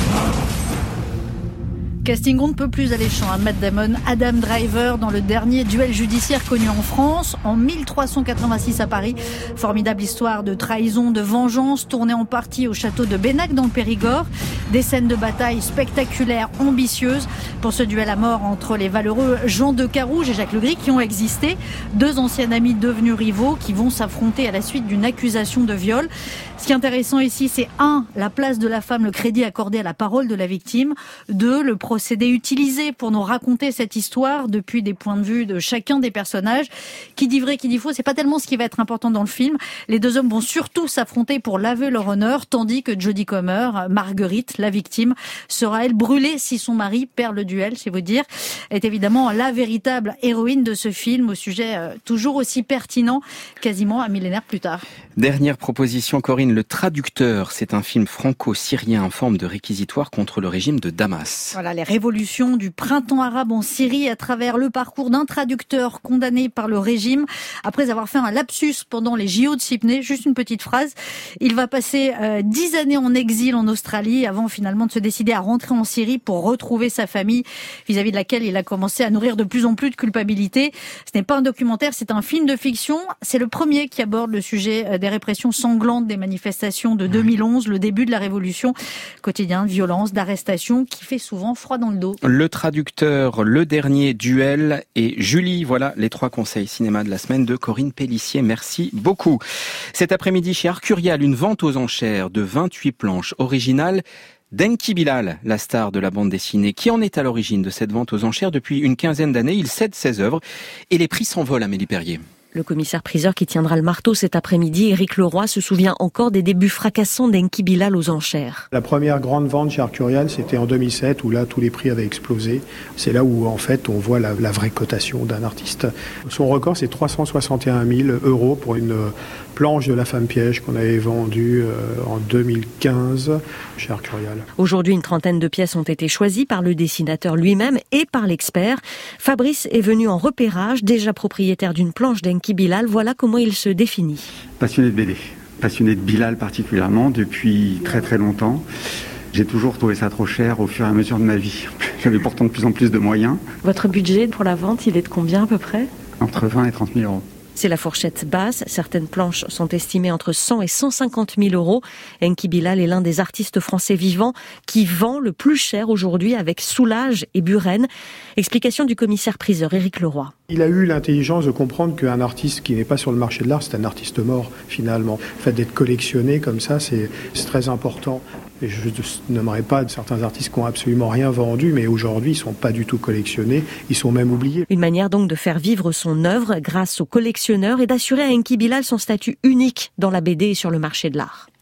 Casting on ne peut plus alléchant, hein. Matt Damon, Adam Driver dans le dernier duel judiciaire connu en France, en mille trois cent quatre-vingt-six à Paris. Formidable histoire de trahison, de vengeance, tournée en partie au château de Bénac dans le Périgord. Des scènes de bataille spectaculaires, ambitieuses, pour ce duel à mort entre les valeureux Jean de Carouge et Jacques Legris qui ont existé. Deux anciens amis devenus rivaux qui vont s'affronter à la suite d'une accusation de viol. Ce qui est intéressant ici, c'est un, la place de la femme, le crédit accordé à la parole de la victime. Deux, le procédé utilisé pour nous raconter cette histoire depuis des points de vue de chacun des personnages. Qui dit vrai, qui dit faux, c'est pas tellement ce qui va être important dans le film. Les deux hommes vont surtout s'affronter pour laver leur honneur, tandis que Jodie Comer, Marguerite, la victime, sera elle brûlée si son mari perd le duel, c'est vous dire, est évidemment la véritable héroïne de ce film, au sujet euh, toujours aussi pertinent, quasiment un millénaire plus tard. Dernière proposition, Corinne, Le Traducteur. C'est un film franco-syrien en forme de réquisitoire contre le régime de Damas. Voilà, les révolutions du printemps arabe en Syrie à travers le parcours d'un traducteur condamné par le régime après avoir fait un lapsus pendant les J O de Sydney. Juste une petite phrase. Il va passer euh, dix années en exil en Australie avant finalement de se décider à rentrer en Syrie pour retrouver sa famille, vis-à-vis de laquelle il a commencé à nourrir de plus en plus de culpabilité. Ce n'est pas un documentaire, c'est un film de fiction. C'est le premier qui aborde le sujet des répressions sanglantes des manifestations de deux mille onze, le début de la révolution, quotidien de violence, d'arrestation, qui fait souvent froid dans le dos. Le Traducteur, Le Dernier Duel et Julie, voilà les trois conseils cinéma de la semaine de Corinne Pélissier. Merci beaucoup. Cet après-midi chez Arcurial, une vente aux enchères de vingt-huit planches originales d'Enki Bilal, la star de la bande dessinée, qui en est à l'origine de cette vente aux enchères depuis une quinzaine d'années. Il cède ses œuvres et les prix s'envolent, Amélie Perrier. Le commissaire-priseur qui tiendra le marteau cet après-midi, Éric Leroy, se souvient encore des débuts fracassants d'Enki Bilal aux enchères. La première grande vente chez Arcurial, c'était en deux mille sept, où là, tous les prix avaient explosé. C'est là où, en fait, on voit la, la vraie cotation d'un artiste. Son record, c'est trois cent soixante et un mille euros pour une planche de La Femme Piège qu'on avait vendue en deux mille quinze chez Arcurial. Aujourd'hui, une trentaine de pièces ont été choisies par le dessinateur lui-même et par l'expert. Fabrice est venu en repérage, déjà propriétaire d'une planche d'Enki Bilal. Voilà comment il se définit. Passionné de B D, passionné de Bilal particulièrement depuis très très longtemps. J'ai toujours trouvé ça trop cher au fur et à mesure de ma vie. J'avais pourtant de plus en plus de moyens. Votre budget pour la vente, il est de combien à peu près ? Entre vingt et trente mille euros. C'est la fourchette basse. Certaines planches sont estimées entre cent et cent cinquante mille euros. Enki Bilal est l'un des artistes français vivants qui vend le plus cher aujourd'hui avec Soulage et Buren. Explication du commissaire-priseur Éric Leroy. Il a eu l'intelligence de comprendre qu'un artiste qui n'est pas sur le marché de l'art, c'est un artiste mort finalement. Le fait d'être collectionné comme ça, c'est, c'est très important. Et je ne nommerai pas certains artistes qui n'ont absolument rien vendu, mais aujourd'hui, ils ne sont pas du tout collectionnés, ils sont même oubliés. Une manière donc de faire vivre son œuvre grâce aux collectionneurs et d'assurer à Enki Bilal son statut unique dans la B D et sur le marché de l'art.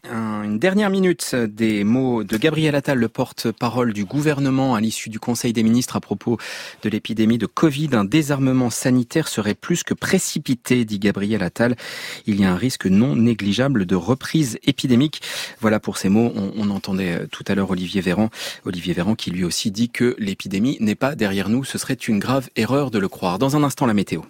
Une dernière minute des mots de Gabriel Attal, le porte-parole du gouvernement à l'issue du Conseil des ministres à propos de l'épidémie de Covid. Un désarmement sanitaire serait plus que précipité, dit Gabriel Attal. Il y a un risque non négligeable de reprise épidémique. Voilà pour ces mots. On, on entendait tout à l'heure Olivier Véran, Olivier Véran qui lui aussi dit que l'épidémie n'est pas derrière nous. Ce serait une grave erreur de le croire. Dans un instant, la météo.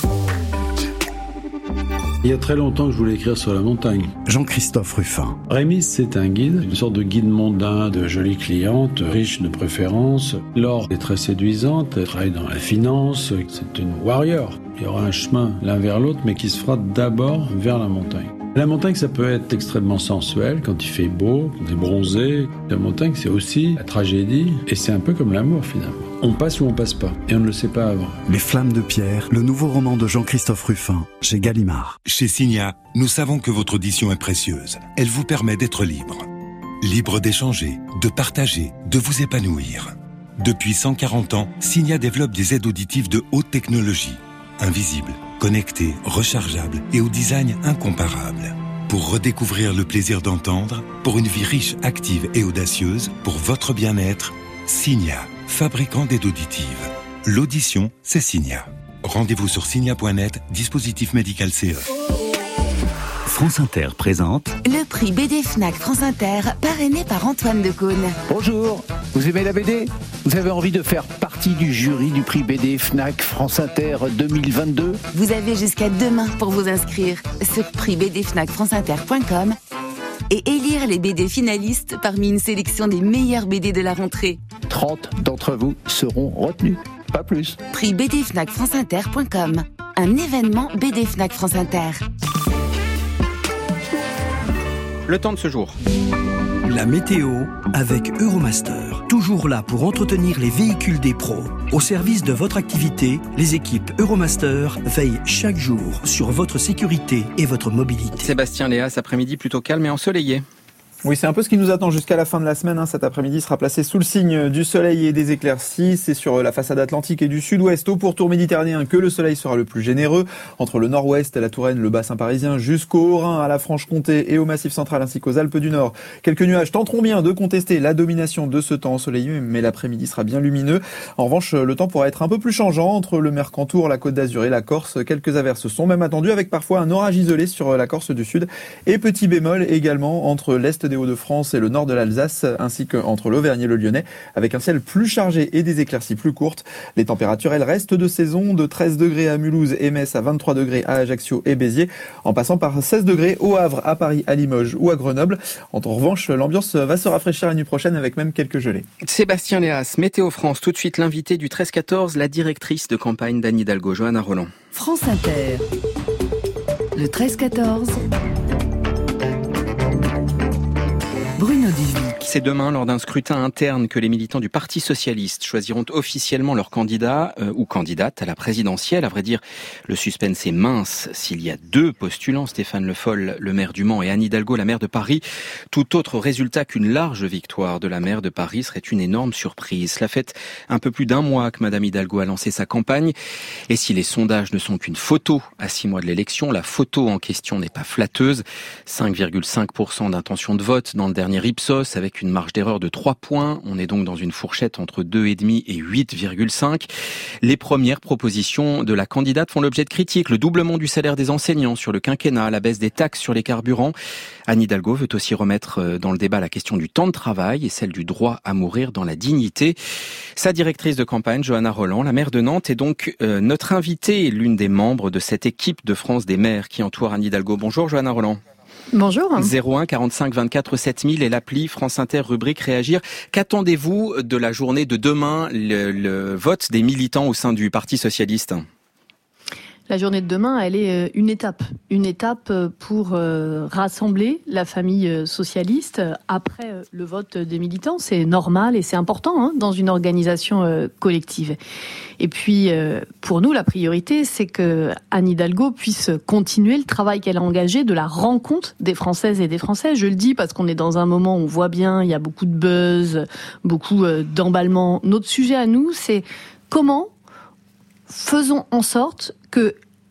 Il y a très longtemps que je voulais écrire sur la montagne. Jean-Christophe Ruffin. Rémis, c'est un guide, une sorte de guide mondain de jolies clientes, riches de préférence. Laure est très séduisante, elle travaille dans la finance, c'est une warrior. Il y aura un chemin l'un vers l'autre, mais qui se fera d'abord vers la montagne. La montagne, ça peut être extrêmement sensuel quand il fait beau, quand on est bronzé. La montagne, c'est aussi la tragédie, et c'est un peu comme l'amour finalement. On passe ou on passe pas, et on ne le sait pas avant. Les Flammes de Pierre, le nouveau roman de Jean-Christophe Ruffin, chez Gallimard. Chez Signa, nous savons que votre audition est précieuse. Elle vous permet d'être libre. Libre d'échanger, de partager, de vous épanouir. Depuis cent quarante ans, Signa développe des aides auditives de haute technologie. Invisibles, connectées, rechargeables et au design incomparable. Pour redécouvrir le plaisir d'entendre, pour une vie riche, active et audacieuse, pour votre bien-être, Signa, fabricant d'aides auditives. L'audition, c'est Signa. Rendez-vous sur signa point net, dispositif médical C E. France Inter présente le prix B D Fnac France Inter, parrainé par Antoine Decaune. Bonjour, vous aimez la B D ? Vous avez envie de faire partie du jury du prix B D Fnac France Inter deux mille vingt-deux ? Vous avez jusqu'à demain pour vous inscrire sur prix b d fnac france inter point com et élire les B D finalistes parmi une sélection des meilleurs B D de la rentrée. trente d'entre vous seront retenus, pas plus. prix b d fnac france inter point com, un événement B D Fnac France Inter. Le temps de ce jour. La météo avec Euromaster. Toujours là pour entretenir les véhicules des pros. Au service de votre activité, les équipes Euromaster veillent chaque jour sur votre sécurité et votre mobilité. Sébastien Léa, cet après-midi plutôt calme et ensoleillé. Oui, c'est un peu ce qui nous attend jusqu'à la fin de la semaine. Hein. Cet après-midi sera placé sous le signe du soleil et des éclaircies. C'est sur la façade atlantique et du sud-ouest au pourtour méditerranéen que le soleil sera le plus généreux. Entre le nord-ouest, la Touraine, le bassin parisien, jusqu'au Haut-Rhin, à la Franche-Comté et au Massif central ainsi qu'aux Alpes du Nord. Quelques nuages tenteront bien de contester la domination de ce temps ensoleillé, mais l'après-midi sera bien lumineux. En revanche, le temps pourra être un peu plus changeant entre le Mercantour, la Côte d'Azur et la Corse. Quelques averses sont même attendues avec parfois un orage isolé sur la Corse du Sud. Et petit bémol également entre l'est des Hauts-de-France et le nord de l'Alsace, ainsi qu'entre l'Auvergne et le Lyonnais, avec un ciel plus chargé et des éclaircies plus courtes. Les températures, elles restent de saison, de treize degrés à Mulhouse et Metz, à vingt-trois degrés à Ajaccio et Béziers, en passant par seize degrés au Havre, à Paris, à Limoges ou à Grenoble. En revanche, l'ambiance va se rafraîchir la nuit prochaine avec même quelques gelées. Sébastien Léas, Météo France, tout de suite l'invité du treize quatorze, la directrice de campagne d'Anne Hidalgo, Johanna Roland. France Inter, le treize quatorze. Bruno Duvic. C'est demain, lors d'un scrutin interne, que les militants du Parti socialiste choisiront officiellement leur candidat euh, ou candidate à la présidentielle. À vrai dire, le suspense est mince. S'il y a deux postulants, Stéphane Le Foll, le maire du Mans, et Anne Hidalgo, la maire de Paris, tout autre résultat qu'une large victoire de la maire de Paris serait une énorme surprise. Cela fait un peu plus d'un mois que Madame Hidalgo a lancé sa campagne. Et si les sondages ne sont qu'une photo à six mois de l'élection, la photo en question n'est pas flatteuse. cinq virgule cinq pour cent d'intention de vote dans le dernier Ipsos, avec une marge d'erreur de trois points. On est donc dans une fourchette entre deux virgule cinq et huit virgule cinq. Les premières propositions de la candidate font l'objet de critiques. Le doublement du salaire des enseignants sur le quinquennat, la baisse des taxes sur les carburants. Anne Hidalgo veut aussi remettre dans le débat la question du temps de travail et celle du droit à mourir dans la dignité. Sa directrice de campagne, Johanna Roland, la maire de Nantes, est donc euh, notre invitée et l'une des membres de cette équipe de France des maires qui entoure Anne Hidalgo. Bonjour Johanna Roland. Bonjour. zéro un quarante-cinq vingt-quatre sept mille et l'appli France Inter rubrique Réagir. Qu'attendez-vous de la journée de demain, le, le vote des militants au sein du Parti socialiste ? La journée de demain, elle est une étape. Une étape pour rassembler la famille socialiste après le vote des militants. C'est normal et c'est important hein, dans une organisation collective. Et puis, pour nous, la priorité, c'est que Anne Hidalgo puisse continuer le travail qu'elle a engagé de la rencontre des Françaises et des Français. Je le dis parce qu'on est dans un moment où on voit bien, il y a beaucoup de buzz, beaucoup d'emballement. Notre sujet à nous, c'est comment faisons en sorte que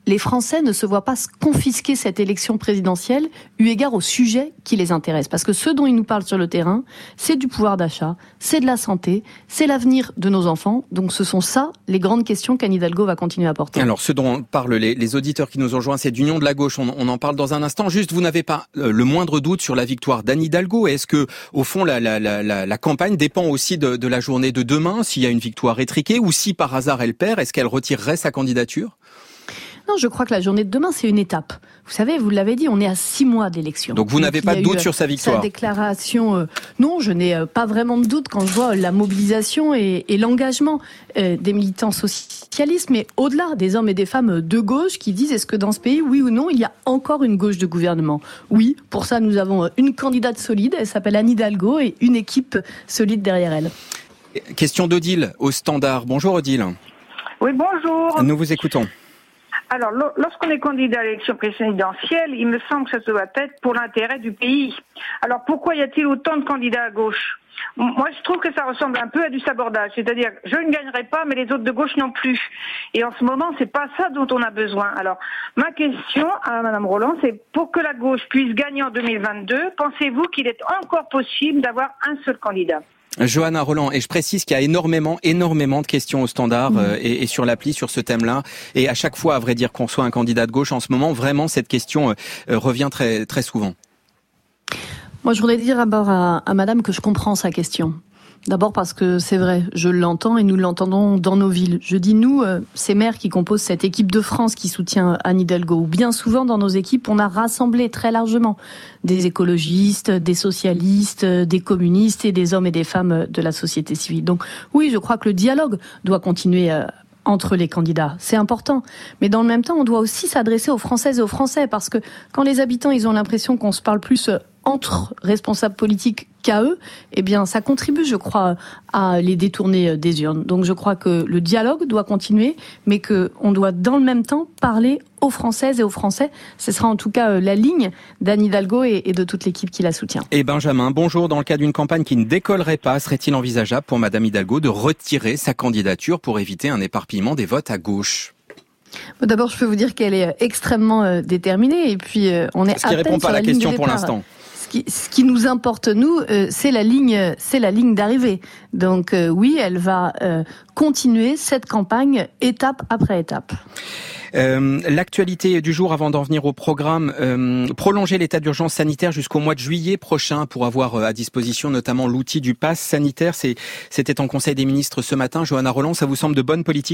les Français ne se voient pas confisquer cette élection présidentielle eu égard au sujet qui les intéresse. Parce que ce dont ils nous parlent sur le terrain, c'est du pouvoir d'achat, c'est de la santé, c'est l'avenir de nos enfants. Donc ce sont ça les grandes questions qu'Anne Hidalgo va continuer à porter. Alors ce dont parlent les, les auditeurs qui nous ont rejoints, c'est d'union de la gauche. On, on en parle dans un instant. Juste, vous n'avez pas euh, le moindre doute sur la victoire d'Anne Hidalgo. Est-ce que, au fond, la, la, la, la, la campagne dépend aussi de, de la journée de demain, s'il y a une victoire étriquée, ou si par hasard elle perd, est-ce qu'elle retirerait sa candidature ? Non, je crois que la journée de demain, c'est une étape. Vous savez, vous l'avez dit, on est à six mois d'élection. Donc vous n'avez pas de doute sur sa victoire ? Sa déclaration, euh, non, je n'ai euh, pas vraiment de doute quand je vois la mobilisation et, et l'engagement euh, des militants socialistes, mais au-delà des hommes et des femmes de gauche qui disent est-ce que dans ce pays, oui ou non, il y a encore une gauche de gouvernement ? Oui, pour ça, nous avons une candidate solide, elle s'appelle Anne Hidalgo, et une équipe solide derrière elle. Question d'Odile, au Standard. Bonjour Odile. Oui, bonjour. Nous vous écoutons. Alors, lorsqu'on est candidat à l'élection présidentielle, il me semble que ça doit être pour l'intérêt du pays. Alors, pourquoi y a-t-il autant de candidats à gauche ? Moi, je trouve que ça ressemble un peu à du sabordage. C'est-à-dire, je ne gagnerai pas, mais les autres de gauche non plus. Et en ce moment, c'est pas ça dont on a besoin. Alors, ma question à Madame Roland, c'est pour que la gauche puisse gagner en deux mille vingt-deux, pensez-vous qu'il est encore possible d'avoir un seul candidat ? Johanna Roland, et je précise qu'il y a énormément, énormément de questions au Standard mmh. euh, et, et sur l'appli sur ce thème-là. Et à chaque fois, à vrai dire, qu'on reçoit un candidat de gauche en ce moment, vraiment, cette question euh, revient très, très souvent. Moi, je voudrais dire d'abord à, à Madame que je comprends sa question. D'abord parce que c'est vrai, je l'entends et nous l'entendons dans nos villes. Je dis nous, euh, ces maires qui composent cette équipe de France qui soutient Anne Hidalgo. Bien souvent dans nos équipes, on a rassemblé très largement des écologistes, des socialistes, des communistes et des hommes et des femmes de la société civile. Donc oui, je crois que le dialogue doit continuer euh, entre les candidats. C'est important. Mais dans le même temps, on doit aussi s'adresser aux Françaises et aux Français parce que quand les habitants, ils ont l'impression qu'on se parle plus euh, entre responsables politiques qu'à eux, eh bien, ça contribue, je crois, à les détourner des urnes. Donc, je crois que le dialogue doit continuer, mais que on doit, dans le même temps, parler aux Françaises et aux Français. Ce sera en tout cas la ligne d'Anne Hidalgo et de toute l'équipe qui la soutient. Et Benjamin, bonjour. Dans le cas d'une campagne qui ne décollerait pas, serait-il envisageable pour Madame Hidalgo de retirer sa candidature pour éviter un éparpillement des votes à gauche ? D'abord, je peux vous dire qu'elle est extrêmement déterminée et puis on est Ce qui à répond peine pas à la question pour l'instant. Ce qui, ce qui nous importe, nous, euh, c'est la ligne, c'est la ligne d'arrivée. Donc euh, oui, elle va euh, continuer cette campagne étape après étape. Euh, l'actualité du jour, avant d'en venir au programme, euh, prolonger l'état d'urgence sanitaire jusqu'au mois de juillet prochain pour avoir à disposition notamment l'outil du pass sanitaire. C'est, c'était en Conseil des ministres ce matin. Johanna Roland, ça vous semble de bonne politique ?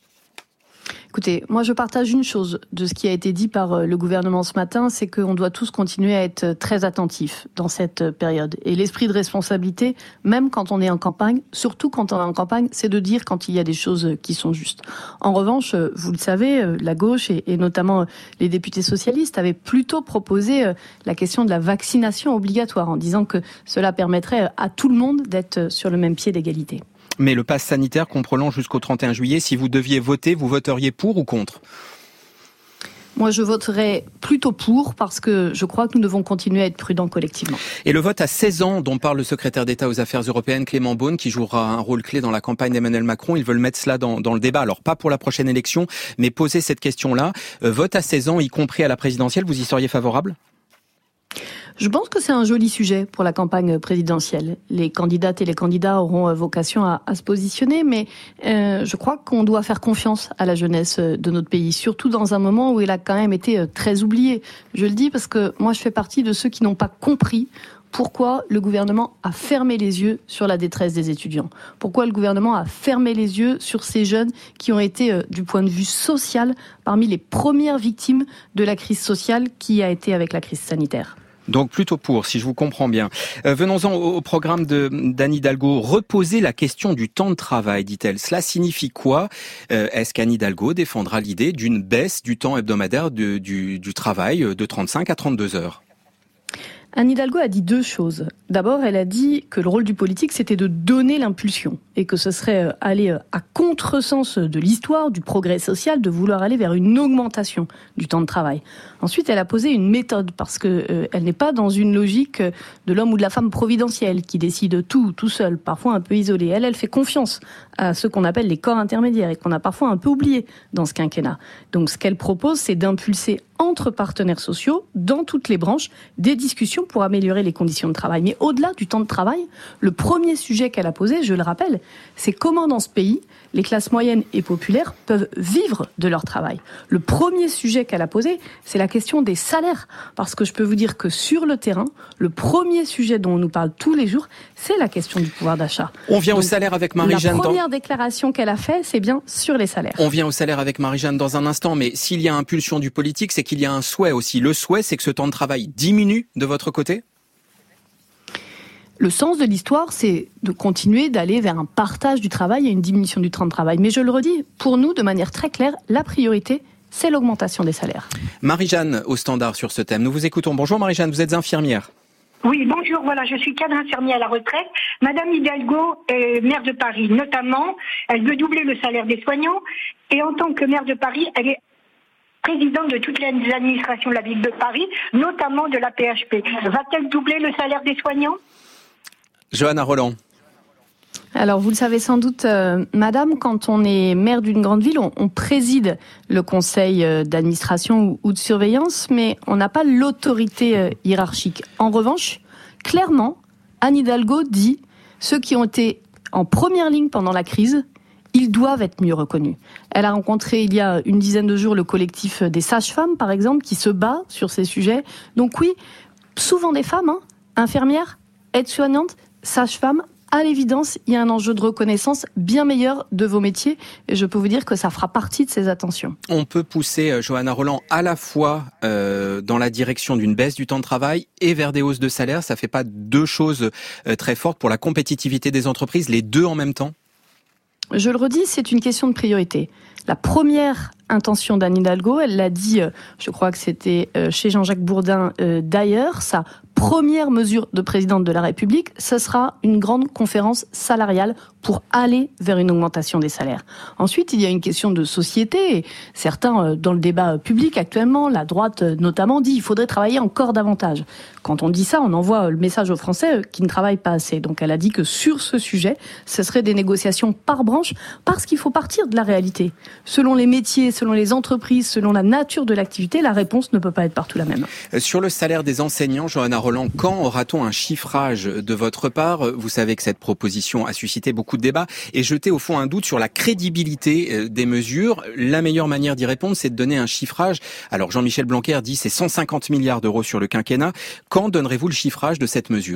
Écoutez, moi je partage une chose de ce qui a été dit par le gouvernement ce matin, c'est qu'on doit tous continuer à être très attentifs dans cette période. Et l'esprit de responsabilité, même quand on est en campagne, surtout quand on est en campagne, c'est de dire quand il y a des choses qui sont justes. En revanche, vous le savez, la gauche et, et notamment les députés socialistes avaient plutôt proposé la question de la vaccination obligatoire en disant que cela permettrait à tout le monde d'être sur le même pied d'égalité. Mais le pass sanitaire qu'on prolonge jusqu'au trente et un juillet, si vous deviez voter, vous voteriez pour ou contre ? Moi, je voterais plutôt pour parce que je crois que nous devons continuer à être prudents collectivement. Et le vote à seize ans dont parle le secrétaire d'État aux Affaires européennes, Clément Beaune, qui jouera un rôle clé dans la campagne d'Emmanuel Macron, ils veulent mettre cela dans, dans le débat. Alors, pas pour la prochaine élection, mais poser cette question-là. Euh, vote à seize ans, y compris à la présidentielle, vous y seriez favorable ? Je pense que c'est un joli sujet pour la campagne présidentielle. Les candidates et les candidats auront vocation à, à se positionner, mais euh, je crois qu'on doit faire confiance à la jeunesse de notre pays, surtout dans un moment où elle a quand même été très oubliée. Je le dis parce que moi, je fais partie de ceux qui n'ont pas compris pourquoi le gouvernement a fermé les yeux sur la détresse des étudiants. Pourquoi le gouvernement a fermé les yeux sur ces jeunes qui ont été, euh, du point de vue social, parmi les premières victimes de la crise sociale qui a été avec la crise sanitaire. Donc plutôt pour, si je vous comprends bien. Euh, venons-en au, au programme de d'Anne Hidalgo. Reposer la question du temps de travail, dit-elle. Cela signifie quoi ? euh, Est-ce qu'Anne Hidalgo défendra l'idée d'une baisse du temps hebdomadaire de, du, du travail de trente-cinq à trente-deux heures ? Anne Hidalgo a dit deux choses. D'abord, elle a dit que le rôle du politique, c'était de donner l'impulsion et que ce serait aller à contresens de l'histoire, du progrès social, de vouloir aller vers une augmentation du temps de travail. Ensuite, elle a posé une méthode parce que euh, elle n'est pas dans une logique de l'homme ou de la femme providentielle qui décide tout, tout seul, parfois un peu isolé. Elle, elle fait confiance à ce qu'on appelle les corps intermédiaires et qu'on a parfois un peu oublié dans ce quinquennat. Donc, ce qu'elle propose, c'est d'impulser entre partenaires sociaux, dans toutes les branches, des discussions pour améliorer les conditions de travail. Mais au-delà du temps de travail, le premier sujet qu'elle a posé, je le rappelle, c'est comment dans ce pays, les classes moyennes et populaires peuvent vivre de leur travail. Le premier sujet qu'elle a posé, c'est la question des salaires. Parce que je peux vous dire que sur le terrain, le premier sujet dont on nous parle tous les jours, c'est la question du pouvoir d'achat. On vient Donc, au salaire avec Marie-Jeanne. La première dans... déclaration qu'elle a faite, c'est bien sur les salaires. On vient au salaire avec Marie-Jeanne dans un instant, mais s'il y a impulsion du politique, c'est qu'il y a un souhait aussi. Le souhait, c'est que ce temps de travail diminue de votre côté ? Le sens de l'histoire, c'est de continuer d'aller vers un partage du travail et une diminution du temps de travail. Mais je le redis, pour nous, de manière très claire, la priorité, c'est l'augmentation des salaires. Marie-Jeanne, au standard sur ce thème. Nous vous écoutons. Bonjour Marie-Jeanne, vous êtes infirmière. Oui, bonjour, voilà, je suis cadre infirmier à la retraite. Madame Hidalgo est maire de Paris, notamment, elle veut doubler le salaire des soignants. Et en tant que maire de Paris, elle est présidente de toutes les administrations de la ville de Paris, notamment de la P H P. Va-t-elle doubler le salaire des soignants ? Johanna Roland. Alors, vous le savez sans doute, euh, madame, quand on est maire d'une grande ville, on, on préside le conseil euh, d'administration ou, ou de surveillance, mais on n'a pas l'autorité euh, hiérarchique. En revanche, clairement, Anne Hidalgo dit ceux qui ont été en première ligne pendant la crise, ils doivent être mieux reconnus. Elle a rencontré il y a une dizaine de jours le collectif des sages-femmes, par exemple, qui se bat sur ces sujets. Donc oui, souvent des femmes, hein, infirmières, aides-soignantes, sages-femmes, à l'évidence, il y a un enjeu de reconnaissance bien meilleur de vos métiers et je peux vous dire que ça fera partie de ces attentions. On peut pousser, Johanna Roland, à la fois euh, dans la direction d'une baisse du temps de travail et vers des hausses de salaire. Ça fait pas deux choses euh, très fortes pour la compétitivité des entreprises, les deux en même temps ? Je le redis, c'est une question de priorité. La première intention d'Anne Hidalgo, elle l'a dit, je crois que c'était chez Jean-Jacques Bourdin d'ailleurs, sa première mesure de présidente de la République, ce sera une grande conférence salariale pour aller vers une augmentation des salaires. Ensuite, il y a une question de société. Et certains, dans le débat public actuellement, la droite notamment, dit qu'il faudrait travailler encore davantage. Quand on dit ça, on envoie le message aux Français qui ne travaillent pas assez. Donc elle a dit que sur ce sujet, ce serait des négociations par branche, parce qu'il faut partir de la réalité. Selon les métiers, selon les entreprises, selon la nature de l'activité, la réponse ne peut pas être partout la même. Sur le salaire des enseignants, Johanna Roland, quand aura-t-on un chiffrage de votre part ? Vous savez que cette proposition a suscité beaucoup de débats et jeté au fond un doute sur la crédibilité des mesures. La meilleure manière d'y répondre, c'est de donner un chiffrage. Alors Jean-Michel Blanquer dit c'est cent cinquante milliards d'euros sur le quinquennat. Quand donnerez-vous le chiffrage de cette mesure ?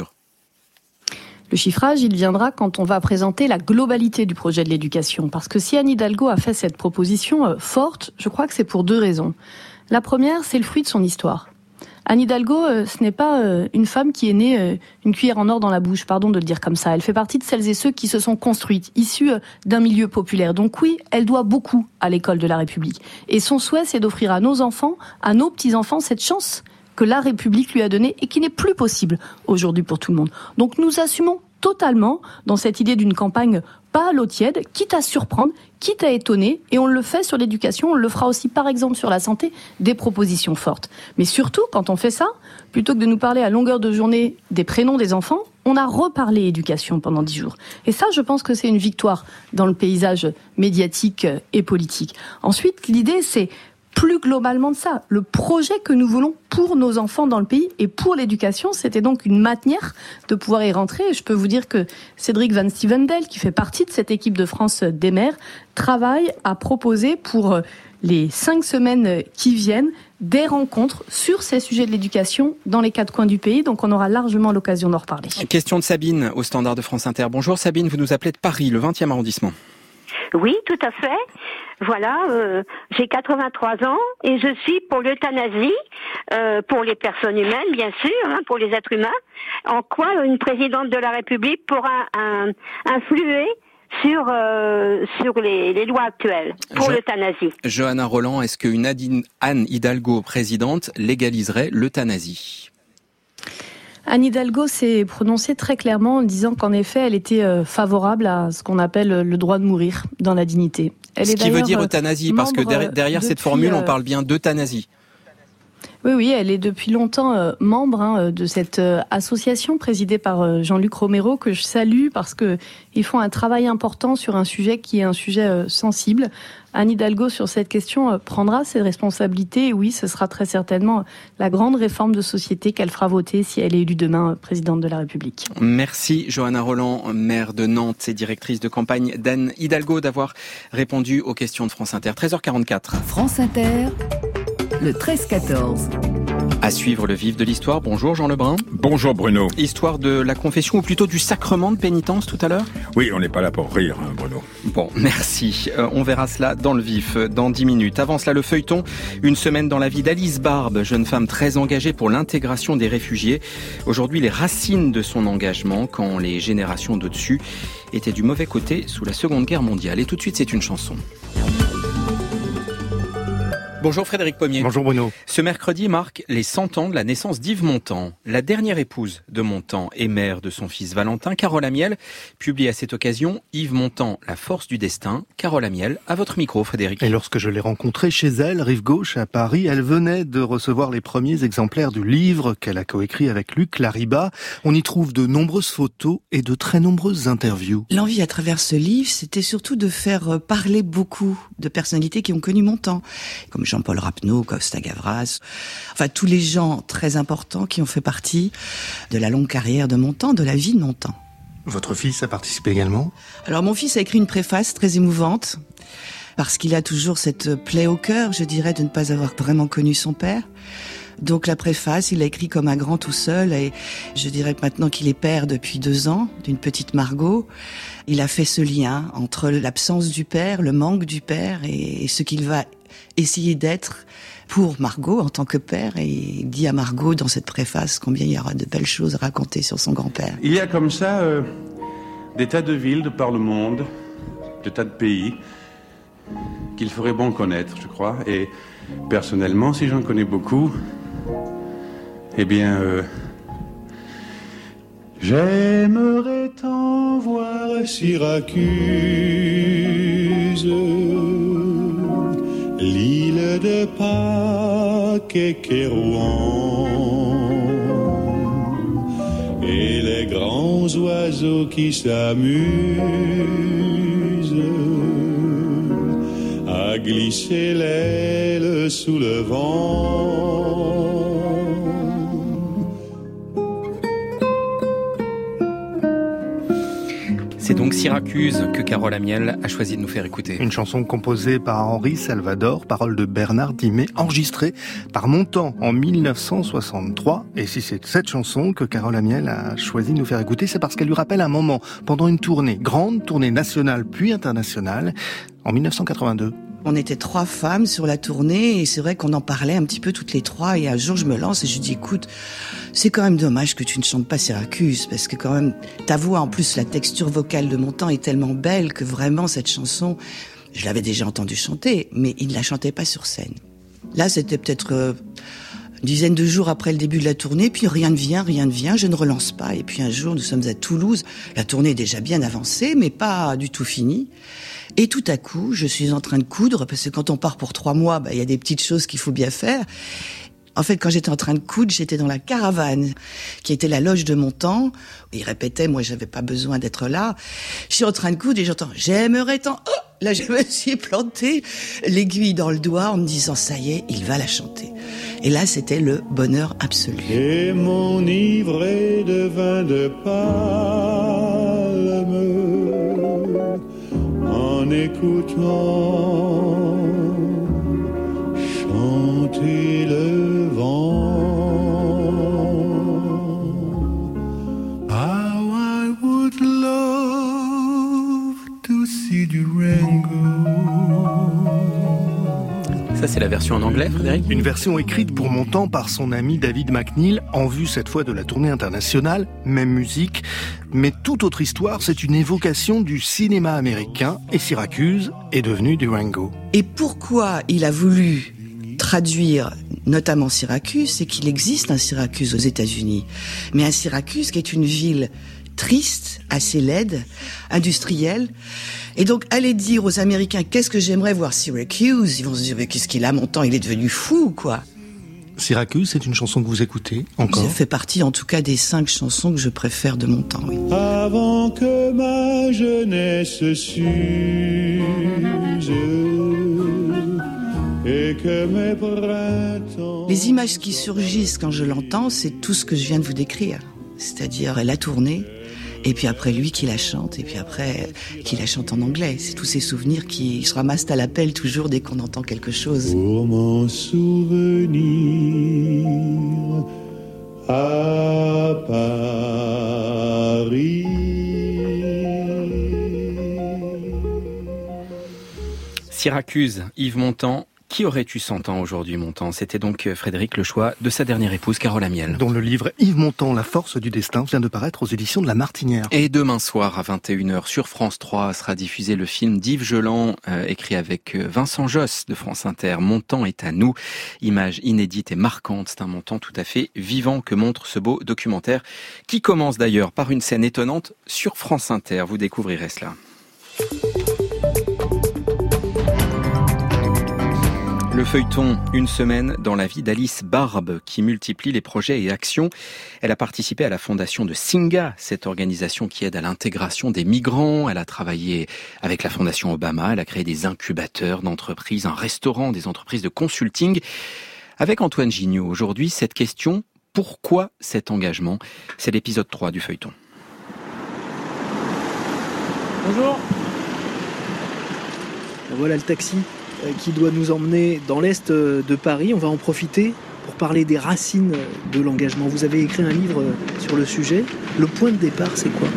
Le chiffrage, il viendra quand on va présenter la globalité du projet de l'éducation. Parce que si Anne Hidalgo a fait cette proposition forte, je crois que c'est pour deux raisons. La première, c'est le fruit de son histoire. Anne Hidalgo, ce n'est pas une femme qui est née une cuillère en or dans la bouche, pardon de le dire comme ça. Elle fait partie de celles et ceux qui se sont construites, issues d'un milieu populaire. Donc oui, elle doit beaucoup à l'école de la République. Et son souhait, c'est d'offrir à nos enfants, à nos petits-enfants, cette chance que la République lui a donnée et qui n'est plus possible aujourd'hui pour tout le monde. Donc nous assumons totalement dans cette idée d'une campagne pas à l'eau tiède, quitte à surprendre, quitte à étonner, et on le fait sur l'éducation, on le fera aussi par exemple sur la santé, des propositions fortes. Mais surtout, quand on fait ça, plutôt que de nous parler à longueur de journée des prénoms des enfants, on a reparlé éducation pendant dix jours. Et ça, je pense que c'est une victoire dans le paysage médiatique et politique. Ensuite, l'idée, c'est plus globalement de ça, le projet que nous voulons pour nos enfants dans le pays et pour l'éducation, c'était donc une manière de pouvoir y rentrer. Et je peux vous dire que Cédric Van Stevendel, qui fait partie de cette équipe de France des maires, travaille à proposer pour les cinq semaines qui viennent des rencontres sur ces sujets de l'éducation dans les quatre coins du pays. Donc on aura largement l'occasion d'en reparler. Question de Sabine au standard de France Inter. Bonjour Sabine, vous nous appelez de Paris, le vingtième arrondissement. Oui, tout à fait. Voilà, euh, j'ai quatre-vingt-trois ans et je suis pour l'euthanasie, euh, pour les personnes humaines, bien sûr, hein, pour les êtres humains. En quoi une présidente de la République pourra un, influer sur euh, sur les, les lois actuelles pour jo- l'euthanasie? Johanna Roland, est-ce qu'une Adine, Anne Hidalgo présidente légaliserait l'euthanasie? Anne Hidalgo s'est prononcée très clairement en disant qu'en effet, elle était favorable à ce qu'on appelle le droit de mourir dans la dignité. Elle ce est qui veut dire euthanasie, parce que derrière, derrière cette formule, on parle bien d'euthanasie. Oui, oui, elle est depuis longtemps euh, membre hein, de cette euh, association présidée par euh, Jean-Luc Romero, que je salue parce que ils font un travail important sur un sujet qui est un sujet euh, sensible. Anne Hidalgo, sur cette question, euh, prendra ses responsabilités. Et oui, ce sera très certainement la grande réforme de société qu'elle fera voter si elle est élue demain euh, présidente de la République. Merci Johanna Roland, maire de Nantes et directrice de campagne d'Anne Hidalgo, d'avoir répondu aux questions de France Inter. treize heures quarante-quatre. France Inter. Le treize quatorze. À suivre le vif de l'histoire. Bonjour Jean Lebrun. Bonjour Bruno. Histoire de la confession, ou plutôt du sacrement de pénitence tout à l'heure ? Oui, on n'est pas là pour rire, hein, Bruno. Bon, merci. Euh, on verra cela dans le vif, dans dix minutes. Avant cela, le feuilleton. Une semaine dans la vie d'Alice Barbe, jeune femme très engagée pour l'intégration des réfugiés. Aujourd'hui, les racines de son engagement, quand les générations d'au-dessus étaient du mauvais côté sous la Seconde Guerre mondiale. Et tout de suite, c'est une chanson. Bonjour Frédéric Pommier. Bonjour Bruno. Ce mercredi marque les cent ans de la naissance d'Yves Montand. La dernière épouse de Montand et mère de son fils Valentin, Carole Amiel, publie à cette occasion Yves Montand, la force du destin. Carole Amiel, à votre micro Frédéric. Et lorsque je l'ai rencontrée chez elle, rive gauche à Paris, elle venait de recevoir les premiers exemplaires du livre qu'elle a coécrit avec Luc Lariba. On y trouve de nombreuses photos et de très nombreuses interviews. L'envie à travers ce livre, c'était surtout de faire parler beaucoup de personnalités qui ont connu Montand, comme Jean-Paul Rapneau, Costa Gavras, enfin tous les gens très importants qui ont fait partie de la longue carrière de Montand, de la vie de Montand. Votre fils a participé également ? Alors mon fils a écrit une préface très émouvante, parce qu'il a toujours cette plaie au cœur, je dirais, de ne pas avoir vraiment connu son père. Donc la préface, il l'a écrit comme un grand tout seul, et je dirais que maintenant qu'il est père depuis deux ans, d'une petite Margot, il a fait ce lien entre l'absence du père, le manque du père, et ce qu'il va essayer d'être pour Margot en tant que père, et il dit à Margot dans cette préface combien il y aura de belles choses à raconter sur son grand-père. Il y a comme ça euh, des tas de villes de par le monde, des tas de pays qu'il ferait bon connaître, je crois, et personnellement, si j'en connais beaucoup, eh bien, euh, j'aimerais tant voir Syracuse, l'île de Pâques et Kérouan, et les grands oiseaux qui s'amusent à glisser l'aile sous le vent. C'est donc Syracuse que Carole Amiel a choisi de nous faire écouter. Une chanson composée par Henri Salvador, paroles de Bernard Dimet, enregistrée par Montand en mille neuf cent soixante-trois. Et si c'est cette chanson que Carole Amiel a choisi de nous faire écouter, c'est parce qu'elle lui rappelle un moment pendant une tournée, grande tournée nationale puis internationale, en mille neuf cent quatre-vingt-deux. On était trois femmes sur la tournée, et c'est vrai qu'on en parlait un petit peu toutes les trois, et un jour je me lance et je dis écoute, c'est quand même dommage que tu ne chantes pas Syracuse, parce que quand même ta voix, en plus la texture vocale de Montand est tellement belle que vraiment cette chanson, je l'avais déjà entendue chanter, mais il ne la chantait pas sur scène. Là c'était peut-être euh, une dizaine de jours après le début de la tournée, puis rien ne vient, rien ne vient, je ne relance pas, et puis un jour nous sommes à Toulouse, la tournée est déjà bien avancée, mais pas du tout finie. Et tout à coup, je suis en train de coudre, parce que quand on part pour trois mois, bah, y a des petites choses qu'il faut bien faire. En fait, quand j'étais en train de coudre, j'étais dans la caravane, qui était la loge de Montand. Il répétait, moi, j'avais pas besoin d'être là. Je suis en train de coudre et j'entends, j'aimerais tant... Oh, là, je me suis planté l'aiguille dans le doigt en me disant, ça y est, il va la chanter. Et là, c'était le bonheur absolu. Et m'enivrer de vin de palme, en écoutant chanter le vent. How I would love to see Durango. Ça, c'est la version en anglais, Frédéric ? Une version écrite pour Montand par son ami David McNeil, en vue cette fois de la tournée internationale, même musique, mais toute autre histoire, c'est une évocation du cinéma américain, et Syracuse est devenu Durango. Et pourquoi il a voulu traduire notamment Syracuse, c'est qu'il existe un Syracuse aux États-Unis. Mais un Syracuse qui est une ville triste, assez laide, industrielle. Et donc, aller dire aux Américains, qu'est-ce que j'aimerais voir Syracuse? Ils vont se dire, mais qu'est-ce qu'il a, mon temps, il est devenu fou, quoi. Syracuse, c'est une chanson que vous écoutez encore? Ça fait partie, en tout cas, des cinq chansons que je préfère de mon temps, oui. Avant que ma jeunesse s'use et que mes printemps... Les images qui surgissent quand je l'entends, c'est tout ce que je viens de vous décrire. C'est-à-dire la tournée, et puis après lui qui la chante, et puis après qui la chante en anglais. C'est tous ces souvenirs qui se ramassent à l'appel toujours dès qu'on entend quelque chose. Pour m'en souvenir à Paris. Syracuse, Yves Montand. Qui aurais-tu cent ans aujourd'hui, Montand? C'était donc Frédéric, le choix de sa dernière épouse, Carole Amiel. Dont le livre Yves Montand, La force du destin, vient de paraître aux éditions de La Martinière. Et demain soir, à vingt et une heures, sur France trois, sera diffusé le film d'Yves Geland, euh, écrit avec Vincent Josse de France Inter. Montand est à nous. Image inédite et marquante. C'est un Montand tout à fait vivant que montre ce beau documentaire, qui commence d'ailleurs par une scène étonnante sur France Inter. Vous découvrirez cela. Le feuilleton, une semaine dans la vie d'Alice Barbe, qui multiplie les projets et actions. Elle a participé à la fondation de Singa, cette organisation qui aide à l'intégration des migrants. Elle a travaillé avec la fondation Obama. Elle a créé des incubateurs d'entreprises, un restaurant, des entreprises de consulting. Avec Antoine Gignot, aujourd'hui, cette question, pourquoi cet engagement? C'est l'épisode trois du feuilleton. Bonjour. Voilà le taxi qui doit nous emmener dans l'est de Paris. On va en profiter pour parler des racines de l'engagement. Vous avez écrit un livre sur le sujet. Le point de départ, c'est quoi?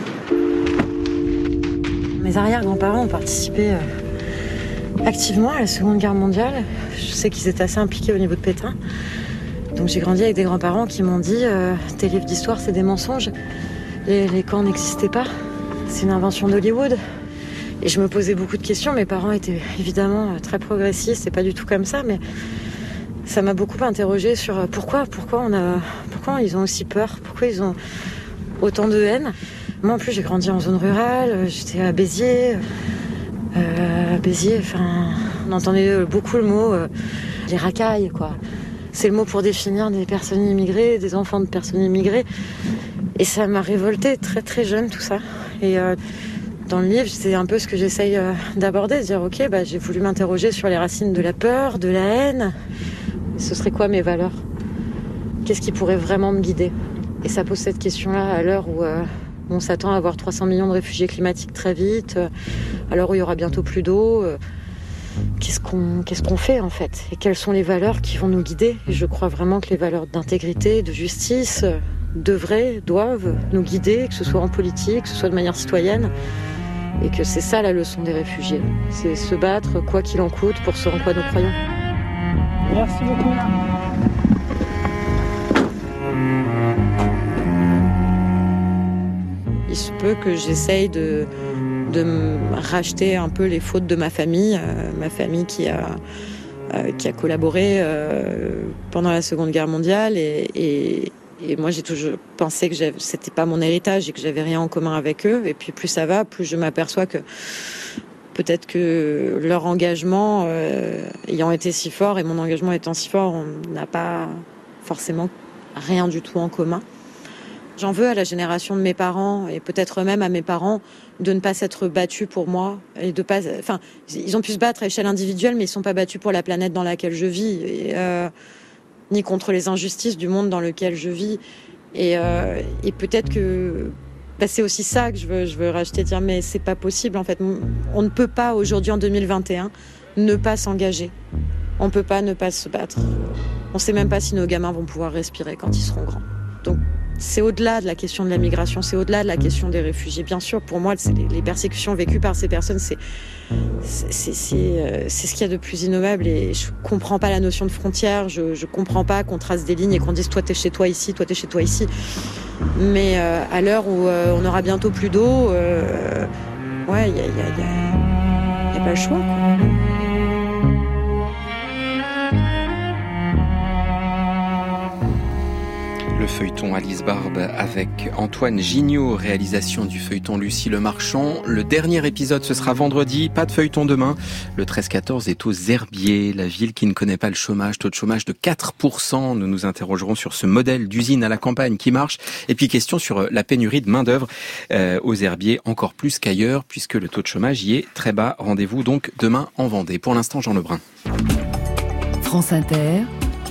Mes arrière-grands-parents ont participé activement à la Seconde Guerre mondiale. Je sais qu'ils étaient assez impliqués au niveau de Pétain. Donc j'ai grandi avec des grands-parents qui m'ont dit euh, « tes livres d'histoire, c'est des mensonges. Les, les camps n'existaient pas. C'est une invention d'Hollywood. » Et je me posais beaucoup de questions. Mes parents étaient évidemment très progressistes, c'est pas du tout comme ça, mais ça m'a beaucoup interrogée sur pourquoi, pourquoi on a, pourquoi ils ont aussi peur, pourquoi ils ont autant de haine. Moi en plus j'ai grandi en zone rurale, j'étais à Béziers, euh, à Béziers, enfin on entendait beaucoup le mot euh, les racailles quoi. C'est le mot pour définir des personnes immigrées, des enfants de personnes immigrées, et ça m'a révoltée très très jeune tout ça. Et euh, dans le livre, c'est un peu ce que j'essaye d'aborder, de dire ok, bah, j'ai voulu m'interroger sur les racines de la peur, de la haine. Ce serait quoi mes valeurs? Qu'est-ce qui pourrait vraiment me guider? Et ça pose cette question-là à l'heure où euh, on s'attend à avoir trois cents millions de réfugiés climatiques très vite, euh, à l'heure où il y aura bientôt plus d'eau. Euh, qu'est-ce qu'on, qu'est-ce qu'on fait en fait? Et quelles sont les valeurs qui vont nous guider? Et je crois vraiment que les valeurs d'intégrité, de justice, euh, devraient, doivent nous guider, que ce soit en politique, que ce soit de manière citoyenne. Et que c'est ça la leçon des réfugiés. C'est se battre, quoi qu'il en coûte, pour ce en quoi nous croyons. Merci beaucoup. Il se peut que j'essaye de, de me racheter un peu les fautes de ma famille. Euh, ma famille qui a, euh, qui a collaboré euh, pendant la Seconde Guerre mondiale. Et, et, Et moi, j'ai toujours pensé que j'avais, c'était pas mon héritage et que j'avais rien en commun avec eux. Et puis, plus ça va, plus je m'aperçois que peut-être que leur engagement euh, ayant été si fort et mon engagement étant si fort, on n'a pas forcément rien du tout en commun. J'en veux à la génération de mes parents et peut-être même à mes parents de ne pas s'être battus pour moi et de pas. Enfin, ils ont pu se battre à échelle individuelle, mais ils sont pas battus pour la planète dans laquelle je vis. Et, euh, ni contre les injustices du monde dans lequel je vis. Et, euh, et peut-être que bah, c'est aussi ça que je veux, je veux racheter, dire mais c'est pas possible en fait. On ne peut pas aujourd'hui en deux mille vingt et un ne pas s'engager. On ne peut pas ne pas se battre. On ne sait même pas si nos gamins vont pouvoir respirer quand ils seront grands. Donc c'est au-delà de la question de la migration, c'est au-delà de la question des réfugiés. Bien sûr, pour moi, c'est les, les persécutions vécues par ces personnes, c'est, c'est, c'est, c'est, euh, c'est ce qu'il y a de plus innommable. Et je comprends pas la notion de frontière, je, je comprends pas qu'on trace des lignes et qu'on dise toi t'es chez toi ici, toi t'es chez toi ici. Mais euh, à l'heure où euh, on aura bientôt plus d'eau, euh, ouais, il y a, y a, y a, y a pas le choix, quoi. feuilleton Alice Barbe avec Antoine Gignot, réalisation du feuilleton Lucie Le Marchand. Le dernier épisode, ce sera vendredi, pas de feuilleton demain. Le treize quatorze est aux Herbiers, la ville qui ne connaît pas le chômage, taux de chômage de quatre pour cent. Nous nous interrogerons sur ce modèle d'usine à la campagne qui marche. Et puis question sur la pénurie de main-d'œuvre euh, aux Herbiers, encore plus qu'ailleurs, puisque le taux de chômage y est très bas. Rendez-vous donc demain en Vendée. Pour l'instant, Jean Lebrun. France Inter.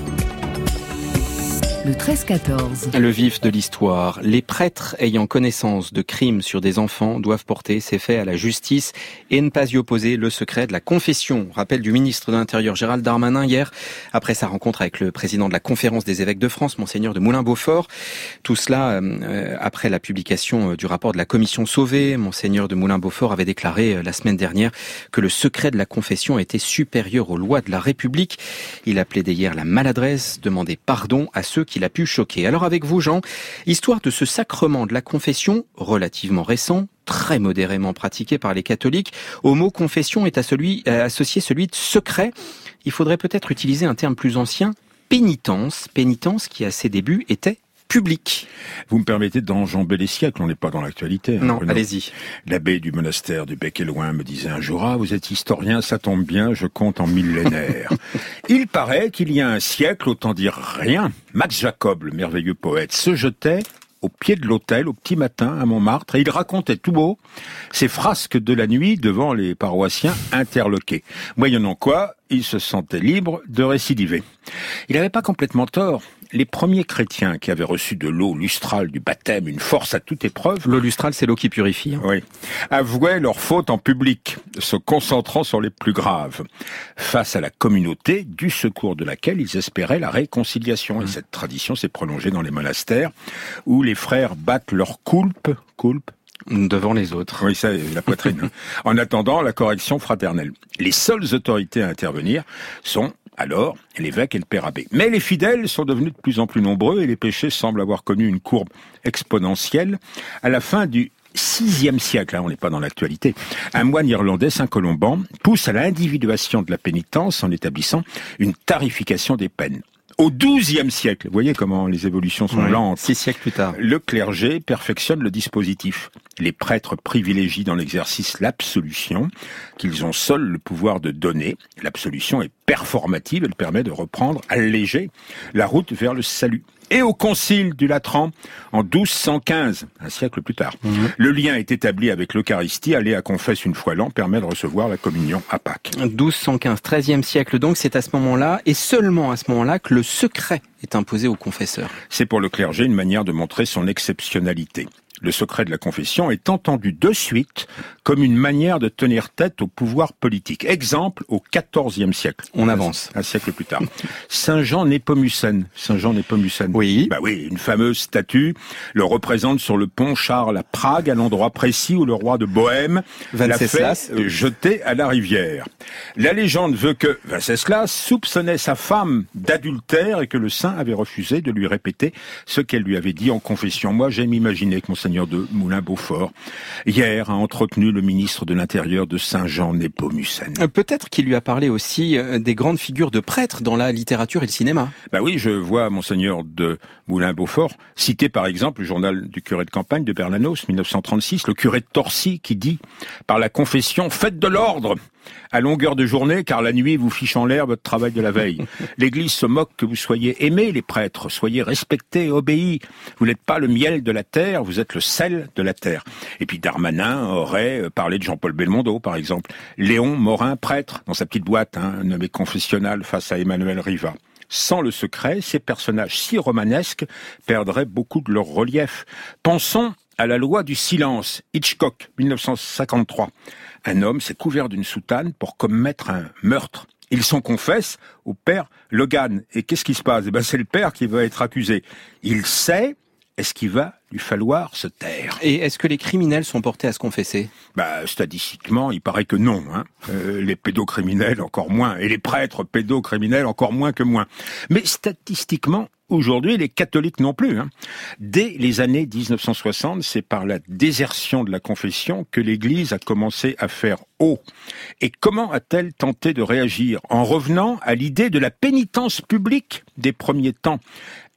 Le treize quatorze. Le vif de l'histoire. Les prêtres ayant connaissance de crimes sur des enfants doivent porter ces faits à la justice et ne pas y opposer le secret de la confession. Rappel du ministre de l'Intérieur Gérald Darmanin hier, après sa rencontre avec le président de la Conférence des évêques de France, Monseigneur de Moulin-Beaufort. Tout cela euh, après la publication du rapport de la commission Sauvé. Monseigneur de Moulin-Beaufort avait déclaré euh, la semaine dernière que le secret de la confession était supérieur aux lois de la République. Il a plaidé hier la maladresse, demandé pardon à ceux qui l'a pu choquer. Alors avec vous, Jean, histoire de ce sacrement de la confession, relativement récent, très modérément pratiqué par les catholiques, au mot confession est à celui, euh, associé celui de secret. Il faudrait peut-être utiliser un terme plus ancien, pénitence, pénitence qui à ses débuts était public. Vous me permettez d'enjamber les siècles, on n'est pas dans l'actualité. Hein, non, Bruno. Allez-y. L'abbé du monastère du Bec-et-Loing me disait un jour, ah, vous êtes historien, ça tombe bien, je compte en millénaires. Il paraît qu'il y a un siècle, autant dire rien, Max Jacob, le merveilleux poète, se jetait au pied de l'autel au petit matin à Montmartre et il racontait tout beau ses frasques de la nuit devant les paroissiens interloqués. Moyennant quoi, il se sentait libre de récidiver. Il n'avait pas complètement tort. Les premiers chrétiens qui avaient reçu de l'eau lustrale du baptême, une force à toute épreuve... L'eau lustrale, c'est l'eau qui purifie. Hein. Oui. Avouaient leurs fautes en public, se concentrant sur les plus graves, face à la communauté du secours de laquelle ils espéraient la réconciliation. Mmh. Et cette tradition s'est prolongée dans les monastères, où les frères battent leur coulpe, coulpe, devant les autres. Oui, ça, la poitrine. En attendant la correction fraternelle. Les seules autorités à intervenir sont... alors, l'évêque et le père abbé. Mais les fidèles sont devenus de plus en plus nombreux et les péchés semblent avoir connu une courbe exponentielle. À la fin du sixième siècle, hein, on n'est pas dans l'actualité, un moine irlandais, Saint Colomban, pousse à l'individuation de la pénitence en établissant une tarification des peines. Au douzième siècle, vous voyez comment les évolutions sont oui, lentes. Six siècles plus tard. Le clergé perfectionne le dispositif. Les prêtres privilégient dans l'exercice l'absolution, qu'ils ont seuls le pouvoir de donner. L'absolution est performative, elle permet de reprendre, alléger la route vers le salut. Et au concile du Latran, en douze cent quinze, un siècle plus tard, mmh. le lien est établi avec l'Eucharistie. Aller à confesse une fois l'an permet de recevoir la communion à Pâques. douze cent quinze, treizième siècle donc, c'est à ce moment-là, et seulement à ce moment-là, que le secret est imposé aux confesseurs. C'est pour le clergé une manière de montrer son exceptionnalité. Le secret de la confession est entendu de suite comme une manière de tenir tête au pouvoir politique. Exemple, au quatorzième siècle. On avance. Un siècle plus tard. Saint Jean Népomucène. Saint Jean Népomucène. Oui. Bah oui, une fameuse statue le représente sur le pont Charles à Prague, à l'endroit précis où le roi de Bohême l'a fait jeter à la rivière. La légende veut que Venceslas soupçonnait sa femme d'adultère et que le saint avait refusé de lui répéter ce qu'elle lui avait dit en confession. Moi, j'aime imaginer que mon Seigneur de Moulin-Beaufort, hier, a entretenu le ministre de l'Intérieur de Saint-Jean Népomucène. Peut-être qu'il lui a parlé aussi des grandes figures de prêtres dans la littérature et le cinéma. Bah oui, je vois Monseigneur de Moulin-Beaufort citer par exemple le journal du curé de campagne de Bernanos, mille neuf cent trente-six, le curé de Torcy qui dit « Par la confession, faites de l'ordre !» à longueur de journée, car la nuit vous fiche en l'air votre travail de la veille. L'Église se moque que vous soyez aimés, les prêtres, soyez respectés et obéis. Vous n'êtes pas le miel de la terre, vous êtes le sel de la terre. Et puis Darmanin aurait parlé de Jean-Paul Belmondo, par exemple. Léon Morin, prêtre, dans sa petite boîte, hein, nommé confessionnal face à Emmanuel Riva. Sans le secret, ces personnages si romanesques perdraient beaucoup de leur relief. Pensons à la loi du silence, Hitchcock, mille neuf cent cinquante-trois. Un homme s'est couvert d'une soutane pour commettre un meurtre. Il s'en confesse au père Logan. Et qu'est-ce qui se passe ? Eh ben, c'est le père qui va être accusé. Il sait, est-ce qu'il va lui falloir se taire ? Et est-ce que les criminels sont portés à se confesser ? Bah, statistiquement, il paraît que non. Hein. Euh, les pédocriminels encore moins. Et les prêtres pédocriminels encore moins que moins. Mais statistiquement, aujourd'hui, les catholiques non plus. Hein. Dès les années dix-neuf cent soixante, c'est par la désertion de la confession que l'Église a commencé à faire haut. Et comment a-t-elle tenté de réagir ? En revenant à l'idée de la pénitence publique des premiers temps.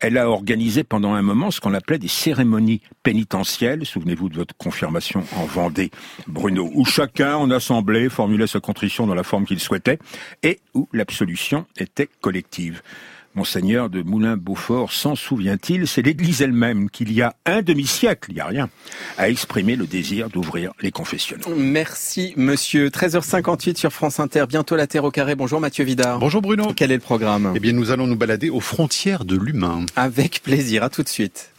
Elle a organisé pendant un moment ce qu'on appelait des cérémonies pénitentielles. Souvenez-vous de votre confirmation en Vendée, Bruno, où chacun en assemblée formulait sa contrition dans la forme qu'il souhaitait et où l'absolution était collective. Monseigneur de Moulin-Beaufort s'en souvient-il, c'est l'Église elle-même qu'il y a un demi-siècle, il n'y a rien, a exprimé le désir d'ouvrir les confessionnaux. Merci monsieur. treize heures cinquante-huit sur France Inter, bientôt la Terre au carré. Bonjour Mathieu Vidard. Bonjour Bruno. Quel est le programme ? Eh bien nous allons nous balader aux frontières de l'humain. Avec plaisir, à tout de suite.